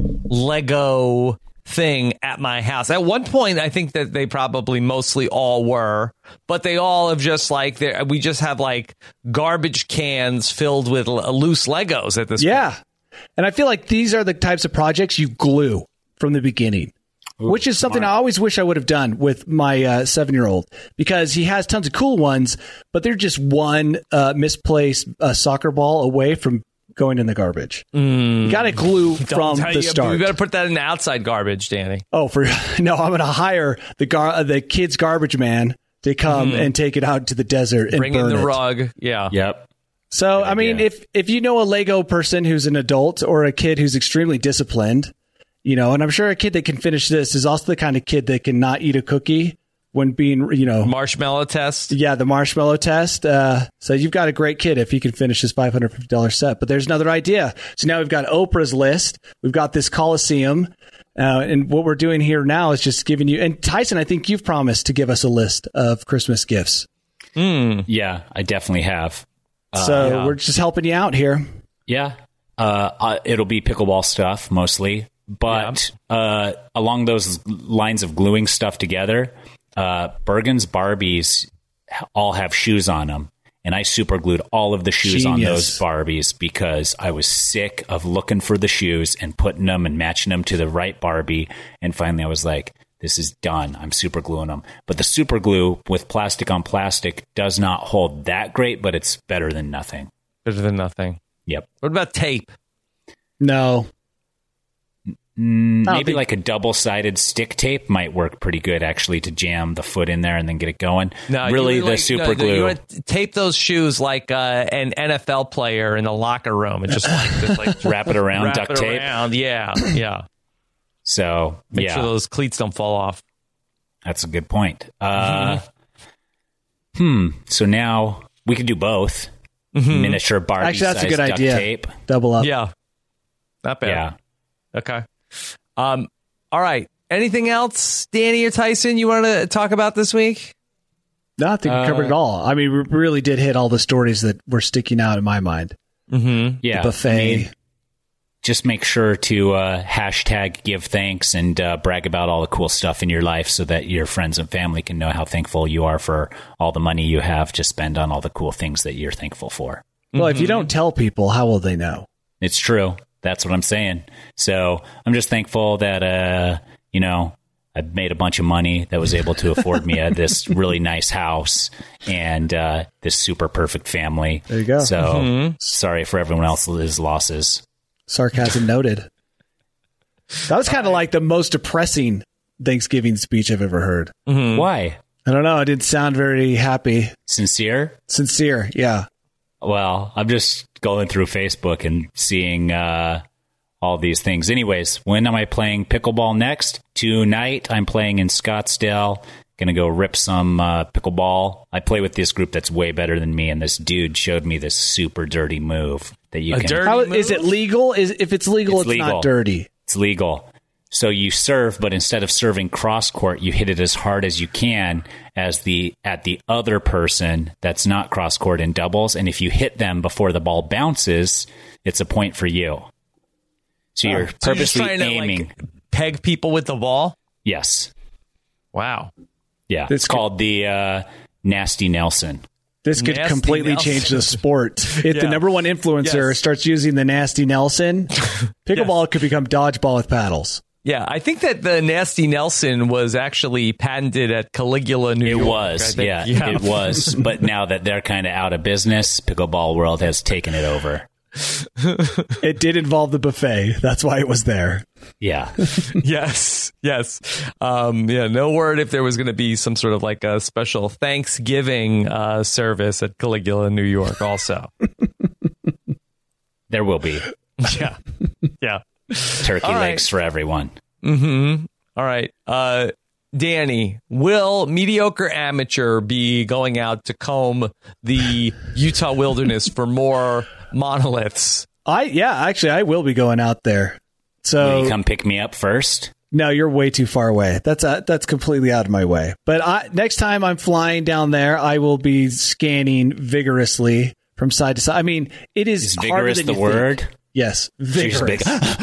Lego thing at my house. At one point, I think that they probably mostly all were, but they all have just we just have garbage cans filled with loose Legos at this point. Yeah. And I feel like these are the types of projects you glue from the beginning. Which is something I always wish I would have done with my 7-year-old, because he has tons of cool ones, but they're just one misplaced soccer ball away from going in the garbage. You got to glue from the start. You got to put that in the outside garbage, Danny. Oh, I'm going to hire the kid's garbage man to come and take it out to the desert and bring burn in the it. rug. Yeah. Yep. So, I mean, if you know a Lego person who's an adult or a kid who's extremely disciplined, and I'm sure a kid that can finish this is also the kind of kid that can not eat a cookie when being, marshmallow test. Yeah, the marshmallow test. So you've got a great kid if he can finish this $550 set. But there's another idea. So now we've got Oprah's list. We've got this Coliseum. And what we're doing here now is just giving you, and Tyson, I think you've promised to give us a list of Christmas gifts. Yeah, I definitely have. So we're just helping you out here. Yeah. It'll be pickleball stuff mostly. But along those lines of gluing stuff together, Bergen's Barbies all have shoes on them. And I super glued all of the shoes on those Barbies because I was sick of looking for the shoes and putting them and matching them to the right Barbie. And finally I was like, this is done. I'm super gluing them. But the super glue with plastic on plastic does not hold that great, but it's better than nothing. Better than nothing. Yep. What about tape? No. Maybe like a double-sided stick tape might work pretty good, actually, to jam the foot in there and then get it going. No, really, the super glue. You want to tape those shoes like an NFL player in the locker room and just wrap it around, duct tape. Yeah. So, make sure those cleats don't fall off. That's a good point. So now we can do both. Miniature Barbie Actually, that's a good duct idea. Tape. Double up. Yeah. Not bad. Yeah. Okay. All right. Anything else, Danny or Tyson, you want to talk about this week? No, I think we covered it all. I mean, we really did hit all the stories that were sticking out in my mind. Yeah. The buffet. Just make sure to hashtag give thanks and brag about all the cool stuff in your life so that your friends and family can know how thankful you are for all the money you have to spend on all the cool things that you're thankful for. Well, if you don't tell people, how will they know? It's true. That's what I'm saying. So I'm just thankful that, I made a bunch of money that was able to afford me this really nice house and this super perfect family. There you go. So sorry for everyone else's losses. Sarcasm noted. That was kind of like the most depressing Thanksgiving speech I've ever heard. Why? I don't know. It didn't sound very happy. Sincere, yeah. Well, I'm just going through Facebook and seeing all these things. Anyways, when am I playing pickleball next? Tonight, I'm playing in Scottsdale. Gonna go rip some pickleball. I play with this group that's way better than me, and this dude showed me this super dirty move that you can. How, is it legal? If it's legal, it's legal. not dirty. It's legal. So you serve, but instead of serving cross court, you hit it as hard as you can at the other person that's not cross court in doubles. And if you hit them before the ball bounces, it's a point for you. So you're purposely aiming. To, peg people with the ball? Yes. Wow. Yeah. It's called the Nasty Nelson. This could Nasty completely Nelson. change the sport. If the number one influencer starts using the Nasty Nelson, pickleball could become dodgeball with paddles. Yeah, I think that the Nasty Nelson was actually patented at Caligula, New York. It was, it was. But now that they're kind of out of business, Pickleball World has taken it over. It did involve the buffet. That's why it was there. Yeah. Yes. No word if there was going to be some sort of like a special Thanksgiving service at Caligula, New York. Also, There will be yeah. turkey legs for everyone. Mm-hmm. All right. Danny, will Mediocre Amateur be going out to comb the Utah wilderness for more monoliths? Actually, I will be going out there. So Will you come pick me up first? No, you're way too far away. That's completely out of my way. But next time I'm flying down there, I will be scanning vigorously from side to side. I mean, it is vigorous the word? Think. Yes, vigorous.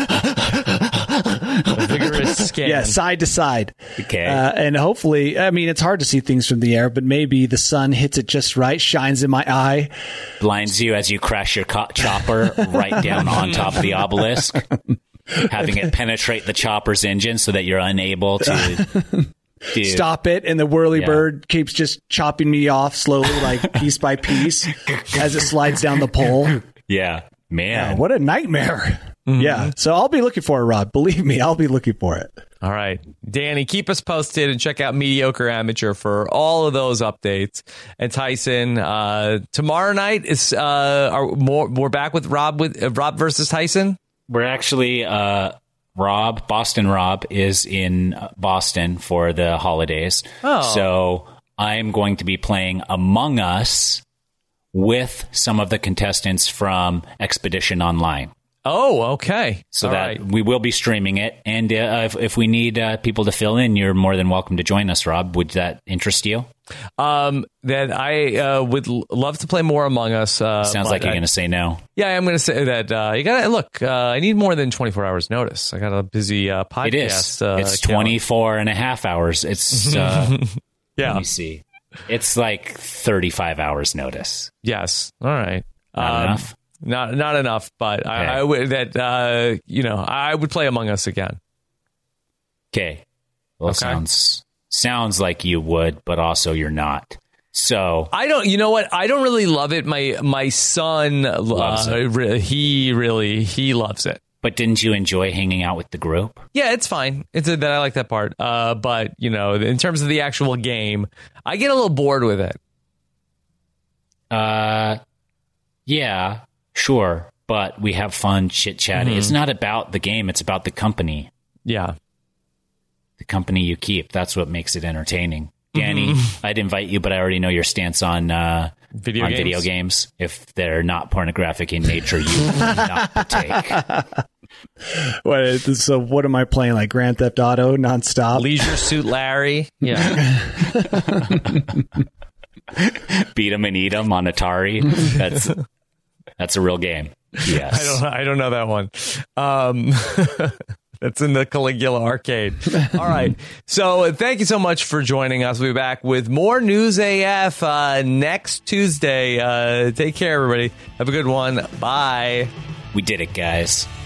Vigorous scan. Yeah, side to side. Okay. And hopefully, I mean, it's hard to see things from the air, but maybe the sun hits it just right, shines in my eye. Blinds you as you crash your chopper right down on top of the obelisk, having it penetrate the chopper's engine so that you're unable to stop it, and the whirlybird keeps just chopping me off slowly, like piece by piece, as it slides down the pole. Yeah, man. Yeah, what a nightmare. Mm-hmm. Yeah, so I'll be looking for it, Rob. Believe me, I'll be looking for it. All right. Danny, keep us posted and check out Mediocre Amateur for all of those updates. And Tyson, tomorrow night is we're back with Rob versus Tyson. We're actually Boston Rob is in Boston for the holidays. Oh. So I'm going to be playing Among Us with some of the contestants from Expedition Online. Oh, okay. So we will be streaming it. And if we need people to fill in, you're more than welcome to join us, Rob. Would that interest you? That I would love to play more Among Us. Sounds like you're going to say no. Yeah, I'm going to say that you got to look. I need more than 24 hours notice. I got a busy podcast. It is. It's 24 and a half hours. It's yeah. Let me see. It's like 35 hours notice. Yes. All right. Not enough. Not enough, but I would I would play Among Us again. Okay. Well, okay. Sounds like you would, but also you're not. So I don't. You know what? I don't really love it. My son loves it. He loves it. But didn't you enjoy hanging out with the group? Yeah, it's fine. It's that I like that part. But in terms of the actual game, I get a little bored with it. Yeah. Sure, but we have fun chit-chatting. Mm-hmm. It's not about the game. It's about the company. Yeah. The company you keep. That's what makes it entertaining. Danny, I'd invite you, but I already know your stance on video games. If they're not pornographic in nature, you will not partake. So what am I playing, like Grand Theft Auto nonstop? Leisure Suit Larry. Yeah. Beat 'em and eat 'em on Atari. That's a real game. Yes. I don't know that one. That's in the Caligula arcade. All right. So thank you so much for joining us. We'll be back with more News AF next Tuesday. Take care, everybody. Have a good one. Bye. We did it, guys.